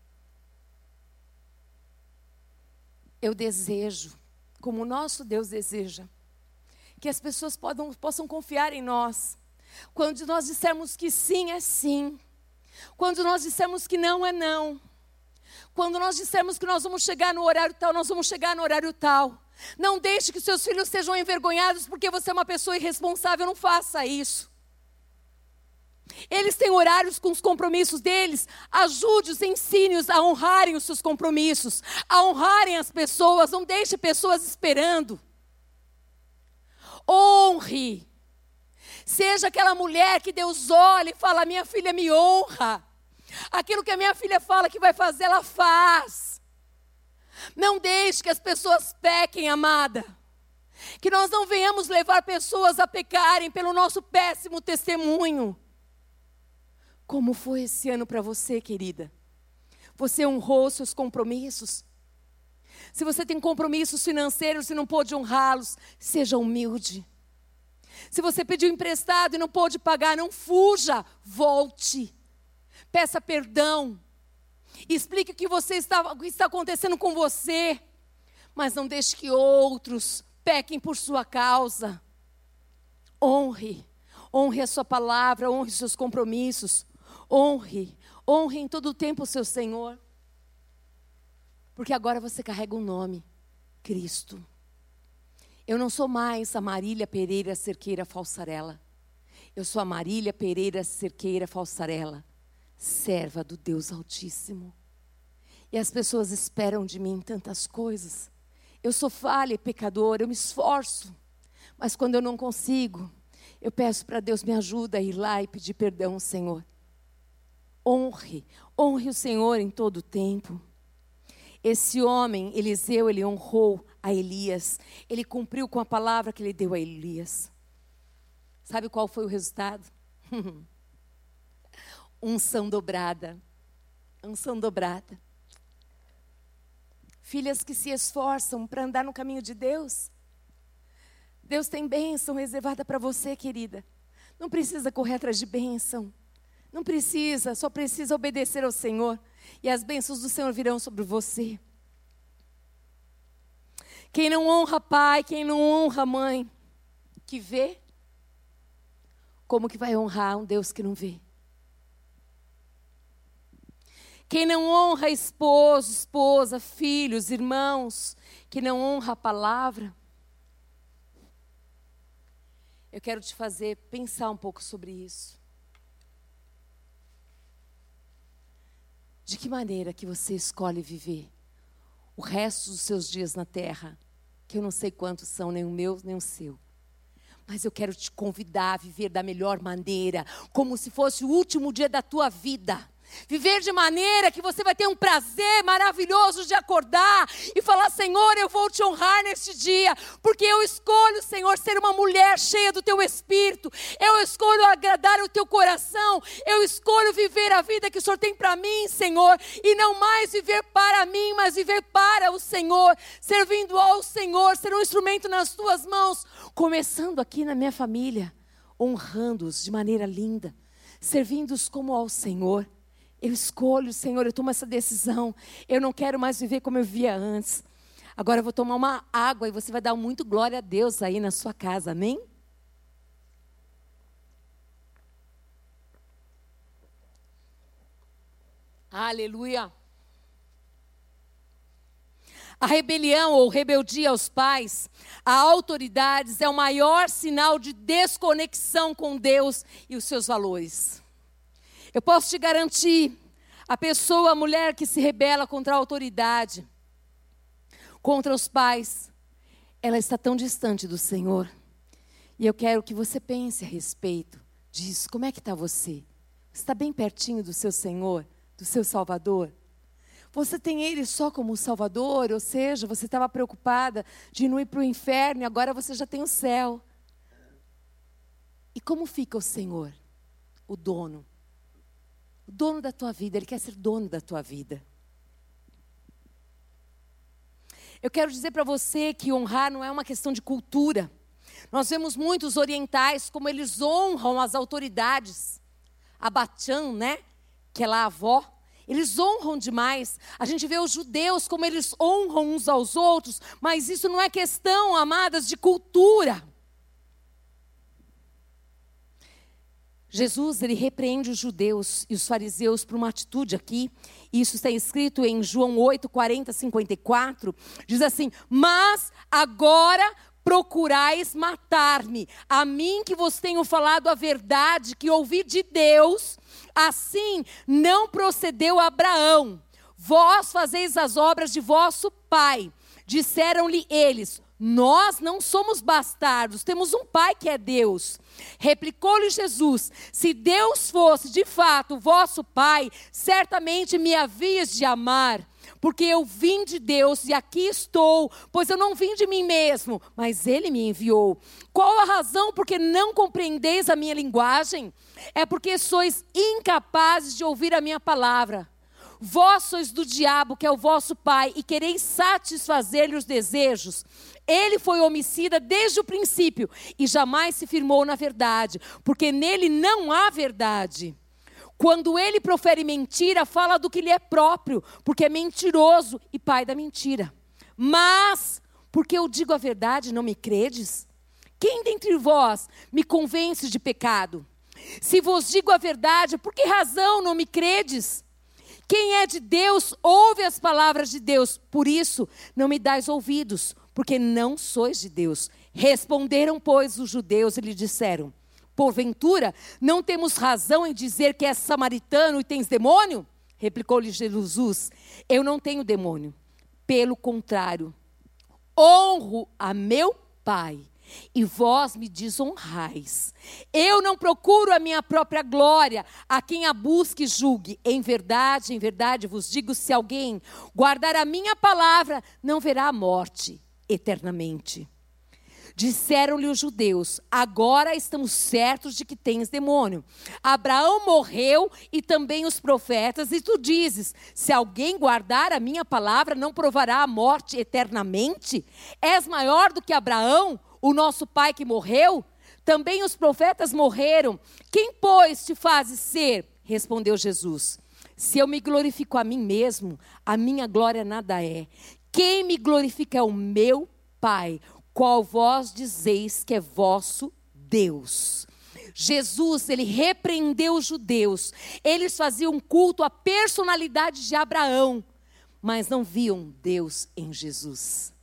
Speaker 1: Eu desejo, como o nosso Deus deseja, que as pessoas possam confiar em nós. Quando nós dissermos que sim, é sim. Quando nós dissermos que não, é não. Quando nós dissermos que nós vamos chegar no horário tal, nós vamos chegar no horário tal. Não deixe que seus filhos sejam envergonhados porque você é uma pessoa irresponsável, não faça isso. Eles têm horários com os compromissos deles, ajude-os, ensine-os a honrarem os seus compromissos, a honrarem as pessoas, não deixe pessoas esperando. Honre. Seja aquela mulher que Deus olha e fala: minha filha me honra. Aquilo que a minha filha fala que vai fazer, ela faz. Não deixe que as pessoas pequem, amada. Que nós não venhamos levar pessoas a pecarem pelo nosso péssimo testemunho. Como foi esse ano para você, querida? Você honrou seus compromissos? Se você tem compromissos financeiros e não pôde honrá-los, seja humilde. Se você pediu emprestado e não pôde pagar, não fuja, volte. Peça perdão. Explique o que está acontecendo com você. Mas não deixe que outros pequem por sua causa. Honre a sua palavra, honre os seus compromissos. Honre em todo o tempo o seu Senhor. Porque agora você carrega um nome: Cristo. Eu não sou mais a Marília Pereira Cerqueira Falsarella. Eu sou a Marília Pereira Cerqueira Falsarella, serva do Deus Altíssimo. E as pessoas esperam de mim tantas coisas. Eu sou falha e pecadora, eu me esforço. Mas quando eu não consigo, eu peço para Deus me ajuda a ir lá e pedir perdão ao Senhor. Honre o Senhor em todo o tempo. Esse homem, Eliseu, ele honrou a Elias. Ele cumpriu com a palavra que ele deu a Elias. Sabe qual foi o resultado? Unção dobrada. Unção dobrada. Filhas que se esforçam para andar no caminho de Deus. Deus tem bênção reservada para você, querida. Não precisa correr atrás de bênção. Não precisa, só precisa obedecer ao Senhor. E as bênçãos do Senhor virão sobre você. Quem não honra pai, quem não honra mãe, que vê, como que vai honrar um Deus que não vê? Quem não honra esposo, esposa, filhos, irmãos, que não honra a palavra. Eu quero te fazer pensar um pouco sobre isso. De que maneira que você escolhe viver o resto dos seus dias na terra, que eu não sei quantos são, nem o meu, nem o seu. Mas eu quero te convidar a viver da melhor maneira, como se fosse o último dia da tua vida. Viver de maneira que você vai ter um prazer maravilhoso de acordar e falar: Senhor, eu vou te honrar neste dia, porque eu escolho, Senhor, ser uma mulher cheia do teu Espírito. Eu escolho agradar o teu coração. Eu escolho viver a vida que o Senhor tem para mim, Senhor, e não mais viver para mim, mas viver para o Senhor, servindo ao Senhor, ser um instrumento nas tuas mãos, começando aqui na minha família, honrando-os de maneira linda, servindo-os como ao Senhor. Eu escolho, Senhor, eu tomo essa decisão. Eu não quero mais viver como eu vivia antes. Agora eu vou tomar uma água e você vai dar muito glória a Deus aí na sua casa, amém? Aleluia. A rebelião ou rebeldia aos pais, a autoridades, é o maior sinal de desconexão com Deus e os seus valores. Eu posso te garantir, a pessoa, a mulher que se rebela contra a autoridade, contra os pais, ela está tão distante do Senhor. E eu quero que você pense a respeito disso. Como é que está você? Você está bem pertinho do seu Senhor, do seu Salvador? Você tem Ele só como Salvador, ou seja, você estava preocupada de não ir para o inferno e agora você já tem o céu. E como fica o Senhor, o dono? O dono da tua vida, Ele quer ser dono da tua vida. Eu quero dizer para você que honrar não é uma questão de cultura. Nós vemos muitos orientais como eles honram as autoridades. A Bachan, né, que é lá a avó, eles honram demais. A gente vê os judeus como eles honram uns aos outros, mas isso não é questão, amadas, de cultura. Jesus, ele repreende os judeus e os fariseus por uma atitude aqui. Isso está escrito em João 8, 40, 54. Diz assim: mas agora procurais matar-me, a mim que vos tenho falado a verdade, que ouvi de Deus. Assim não procedeu Abraão. Vós fazeis as obras de vosso pai. Disseram-lhe eles: nós não somos bastardos, temos um pai que é Deus. Replicou-lhe Jesus: se Deus fosse de fato vosso pai, certamente me havias de amar, porque eu vim de Deus e aqui estou, pois eu não vim de mim mesmo, mas Ele me enviou. Qual a razão porque não compreendeis a minha linguagem? É porque sois incapazes de ouvir a minha palavra. Vós sois do diabo, que é o vosso pai, e quereis satisfazer-lhe os desejos. Ele foi homicida desde o princípio e jamais se firmou na verdade, porque nele não há verdade. Quando ele profere mentira, fala do que lhe é próprio, porque é mentiroso e pai da mentira. Mas, porque eu digo a verdade, não me credes? Quem dentre vós me convence de pecado? Se vos digo a verdade, por que razão não me credes? Quem é de Deus, ouve as palavras de Deus. Por isso, não me dais ouvidos, porque não sois de Deus. Responderam, pois, os judeus e lhe disseram: porventura, não temos razão em dizer que és samaritano e tens demônio? Replicou-lhe Jesus: eu não tenho demônio. Pelo contrário, honro a meu Pai, e vós me desonrais. Eu não procuro a minha própria glória, a quem a busque julgue. Em verdade vos digo, se alguém guardar a minha palavra, não verá a morte eternamente. Disseram-lhe os judeus: agora estamos certos de que tens demônio. Abraão morreu e também os profetas, e tu dizes: se alguém guardar a minha palavra, não provará a morte eternamente? És maior do que Abraão, o nosso pai que morreu? Também os profetas morreram. Quem, pois, te fazes ser? Respondeu Jesus: se eu me glorifico a mim mesmo, a minha glória nada é. Quem me glorifica é o meu Pai, qual vós dizeis que é vosso Deus. Jesus, ele repreendeu os judeus. Eles faziam culto à personalidade de Abraão, mas não viam Deus em Jesus.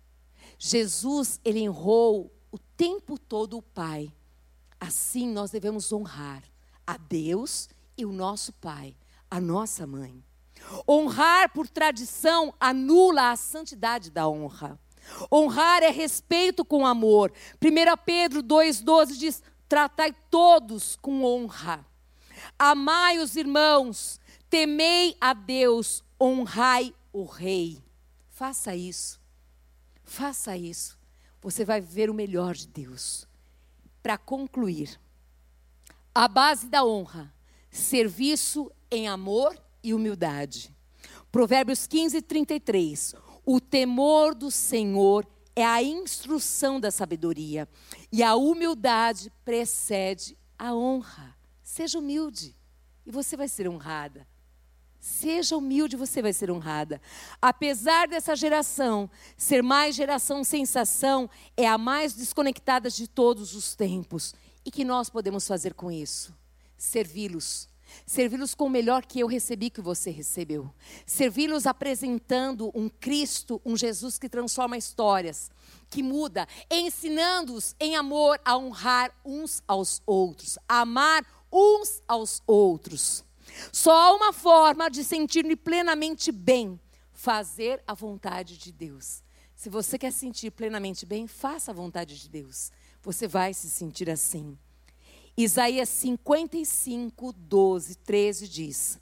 Speaker 1: Jesus, ele honrou o tempo todo o Pai. Assim nós devemos honrar a Deus e o nosso Pai, a nossa mãe. Honrar por tradição anula a santidade da honra. Honrar é respeito com amor. 1 Pedro 2,12 diz: tratai todos com honra. Amai os irmãos, temei a Deus, honrai o rei. Faça isso. Faça isso. Você vai viver o melhor de Deus. Para concluir, a base da honra: serviço em amor e humildade. Provérbios 15:33. O temor do Senhor é a instrução da sabedoria, e a humildade precede a honra. Seja humilde e você vai ser honrada. Seja humilde, você vai ser honrada. Apesar dessa geração ser mais geração sensação, é a mais desconectada de todos os tempos. E que nós podemos fazer com isso? Servi-los. Servi-los com o melhor que eu recebi, que você recebeu. Servi-los apresentando um Cristo, um Jesus que transforma histórias, que muda, ensinando-os em amor a honrar uns aos outros, a amar uns aos outros. Só há uma forma de sentir-me plenamente bem: fazer a vontade de Deus. Se você quer sentir plenamente bem, faça a vontade de Deus. Você vai se sentir assim. Isaías 55, 12, 13 diz: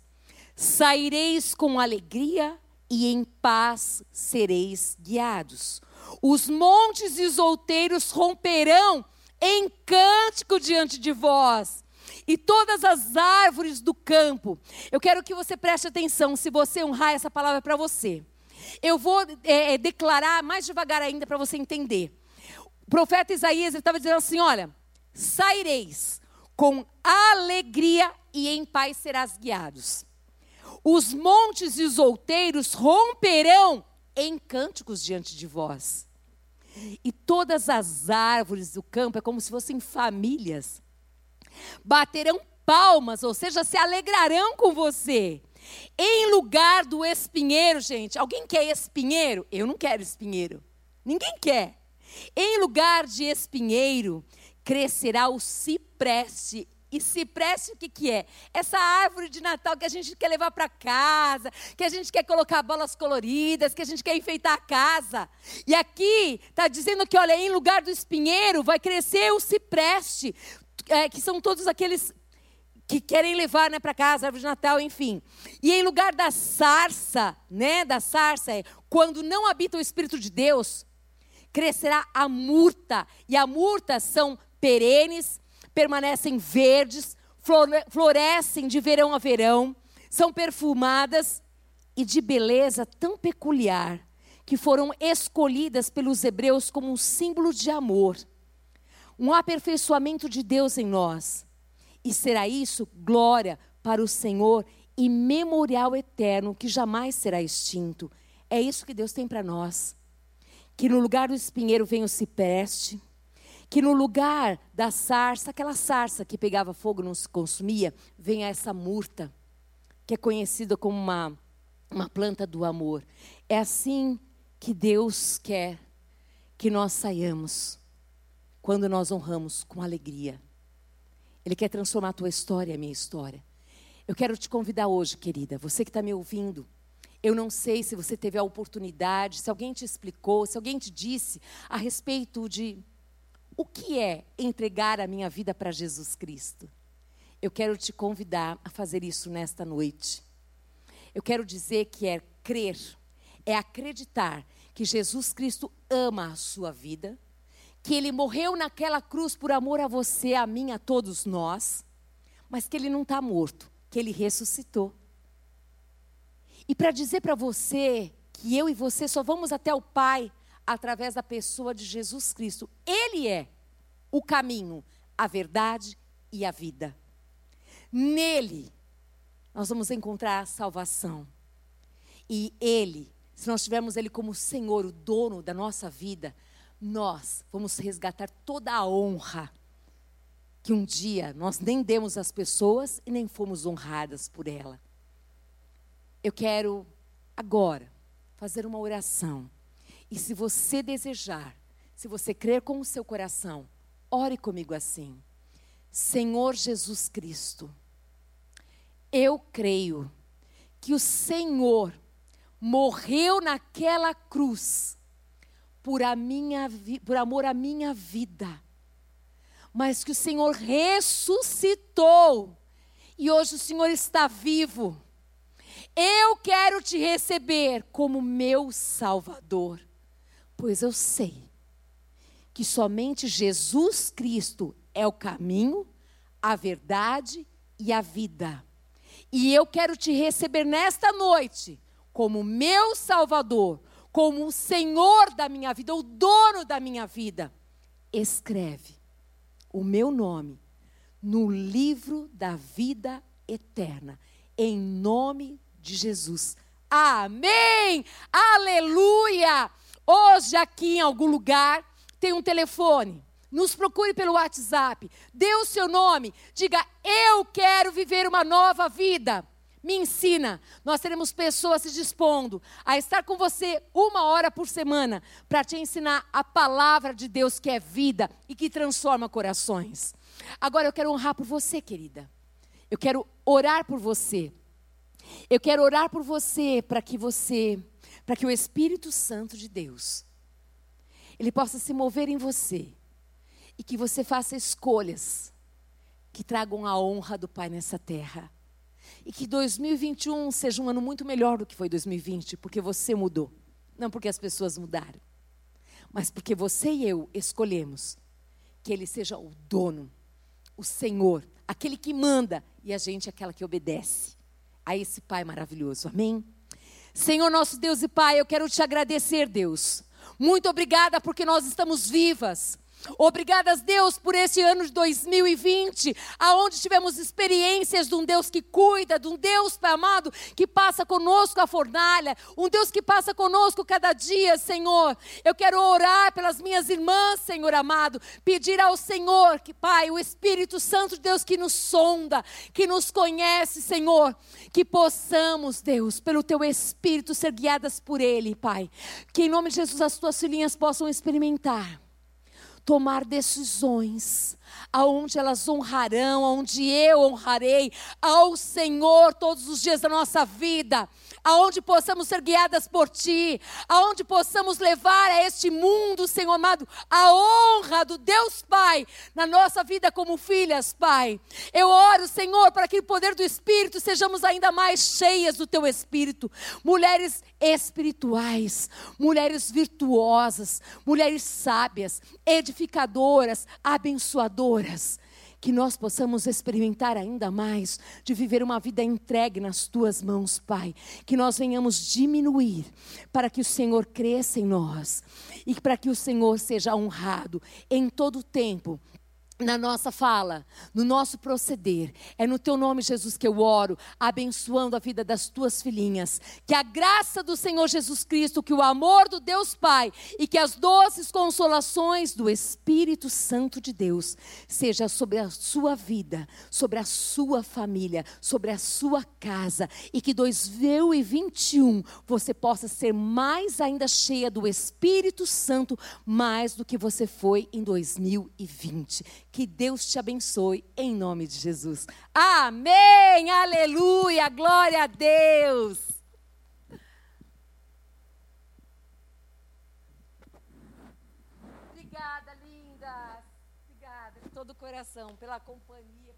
Speaker 1: saireis com alegria e em paz sereis guiados. Os montes e os outeiros romperão em cântico diante de vós, e todas as árvores do campo. Eu quero que você preste atenção, se você honrar essa palavra para você. Eu vou declarar mais devagar ainda para você entender. O profeta Isaías estava dizendo assim: olha, saireis com alegria e em paz serás guiados. Os montes e os outeiros romperão em cânticos diante de vós. E todas as árvores do campo, é como se fossem famílias, baterão palmas, ou seja, se alegrarão com você. Em lugar do espinheiro, gente, alguém quer espinheiro? Eu não quero espinheiro. Ninguém quer. Em lugar de espinheiro, crescerá o cipreste. E cipreste o que é? Essa árvore de Natal que a gente quer levar para casa, que a gente quer colocar bolas coloridas, que a gente quer enfeitar a casa. E aqui está dizendo que, olha, em lugar do espinheiro vai crescer o cipreste, que são todos aqueles que querem levar, né, para casa, árvore de Natal, enfim. E em lugar da sarça, né, quando não habita o Espírito de Deus, crescerá a murta. E a murta são perenes, permanecem verdes, florescem de verão a verão, são perfumadas e de beleza tão peculiar, que foram escolhidas pelos hebreus como um símbolo de amor, um aperfeiçoamento de Deus em nós. E será isso glória para o Senhor e memorial eterno que jamais será extinto. É isso que Deus tem para nós. Que no lugar do espinheiro vem o cipreste, que no lugar da sarça, aquela sarça que pegava fogo e não se consumia, venha essa murta, que é conhecida como uma planta do amor. É assim que Deus quer que nós saiamos, quando nós honramos com alegria. Ele quer transformar a tua história e a minha história. Eu quero te convidar hoje, querida, você que está me ouvindo. Eu não sei se você teve a oportunidade, se alguém te explicou, se alguém te disse a respeito de o que é entregar a minha vida para Jesus Cristo. Eu quero te convidar a fazer isso nesta noite. Eu quero dizer que é crer, é acreditar que Jesus Cristo ama a sua vida, que Ele morreu naquela cruz por amor a você, a mim, a todos nós, mas que Ele não está morto, que Ele ressuscitou. E para dizer para você que eu e você só vamos até o Pai através da pessoa de Jesus Cristo. Ele é o caminho, a verdade e a vida. Nele, nós vamos encontrar a salvação. E Ele, se nós tivermos Ele como Senhor, o dono da nossa vida, nós vamos resgatar toda a honra que um dia nós nem demos às pessoas e nem fomos honradas por ela. Eu quero agora fazer uma oração. E se você desejar, se você crer com o seu coração, ore comigo assim: Senhor Jesus Cristo, eu creio que o Senhor morreu naquela cruz por amor à minha vida, mas que o Senhor ressuscitou e hoje o Senhor está vivo. Eu quero te receber como meu Salvador, pois eu sei que somente Jesus Cristo é o caminho, a verdade e a vida. E eu quero te receber nesta noite como meu Salvador, como o Senhor da minha vida, o dono da minha vida. Escreve o meu nome no livro da vida eterna, em nome de Jesus. Amém! Aleluia! Hoje aqui em algum lugar tem um telefone. Nos procure pelo WhatsApp. Dê o seu nome. Diga: eu quero quero viver uma nova vida. Me ensina. Nós teremos pessoas se dispondo a estar com você 1 hora por semana para te ensinar a palavra de Deus que é vida e que transforma corações. Agora eu quero honrar por você, querida. Eu quero orar por você. Eu quero orar por você para que o Espírito Santo de Deus, ele possa se mover em você e que você faça escolhas que tragam a honra do Pai nessa terra. E que 2021 seja um ano muito melhor do que foi 2020, porque você mudou. Não porque as pessoas mudaram, mas porque você e eu escolhemos que Ele seja o dono, o Senhor, aquele que manda, e a gente é aquela que obedece a esse Pai maravilhoso. Amém? Senhor nosso Deus e Pai, eu quero te agradecer, Deus. Muito obrigada porque nós estamos vivas. Obrigadas, Deus, por esse ano de 2020, aonde tivemos experiências de um Deus que cuida, de um Deus, Pai amado, que passa conosco a fornalha, um Deus que passa conosco cada dia, Senhor. Eu quero orar pelas minhas irmãs, Senhor amado, pedir ao Senhor, que Pai, o Espírito Santo de Deus que nos sonda, que nos conhece, Senhor, que possamos, Deus, pelo Teu Espírito ser guiadas por Ele, Pai, que em nome de Jesus as Tuas filhinhas possam experimentar, tomar decisões, aonde elas honrarão, aonde eu honrarei ao Senhor todos os dias da nossa vida, aonde possamos ser guiadas por Ti, aonde possamos levar a este mundo, Senhor amado, a honra do Deus Pai, na nossa vida como filhas, Pai. Eu oro, Senhor, para que o poder do Espírito sejamos ainda mais cheias do Teu Espírito, mulheres espirituais, mulheres virtuosas, mulheres sábias, edificadoras, abençoadoras, que nós possamos experimentar ainda mais de viver uma vida entregue nas Tuas mãos, Pai, que nós venhamos diminuir para que o Senhor cresça em nós e para que o Senhor seja honrado em todo o tempo. Na nossa fala, no nosso proceder, é no Teu nome, Jesus, que eu oro, abençoando a vida das Tuas filhinhas. Que a graça do Senhor Jesus Cristo, que o amor do Deus Pai e que as doces consolações do Espírito Santo de Deus seja sobre a sua vida, sobre a sua família, sobre a sua casa. E que 2021 você possa ser mais ainda cheia do Espírito Santo, mais do que você foi em 2020. Que Deus te abençoe, em nome de Jesus. Amém, aleluia, glória a Deus. Obrigada, lindas. Obrigada de todo o coração pela companhia.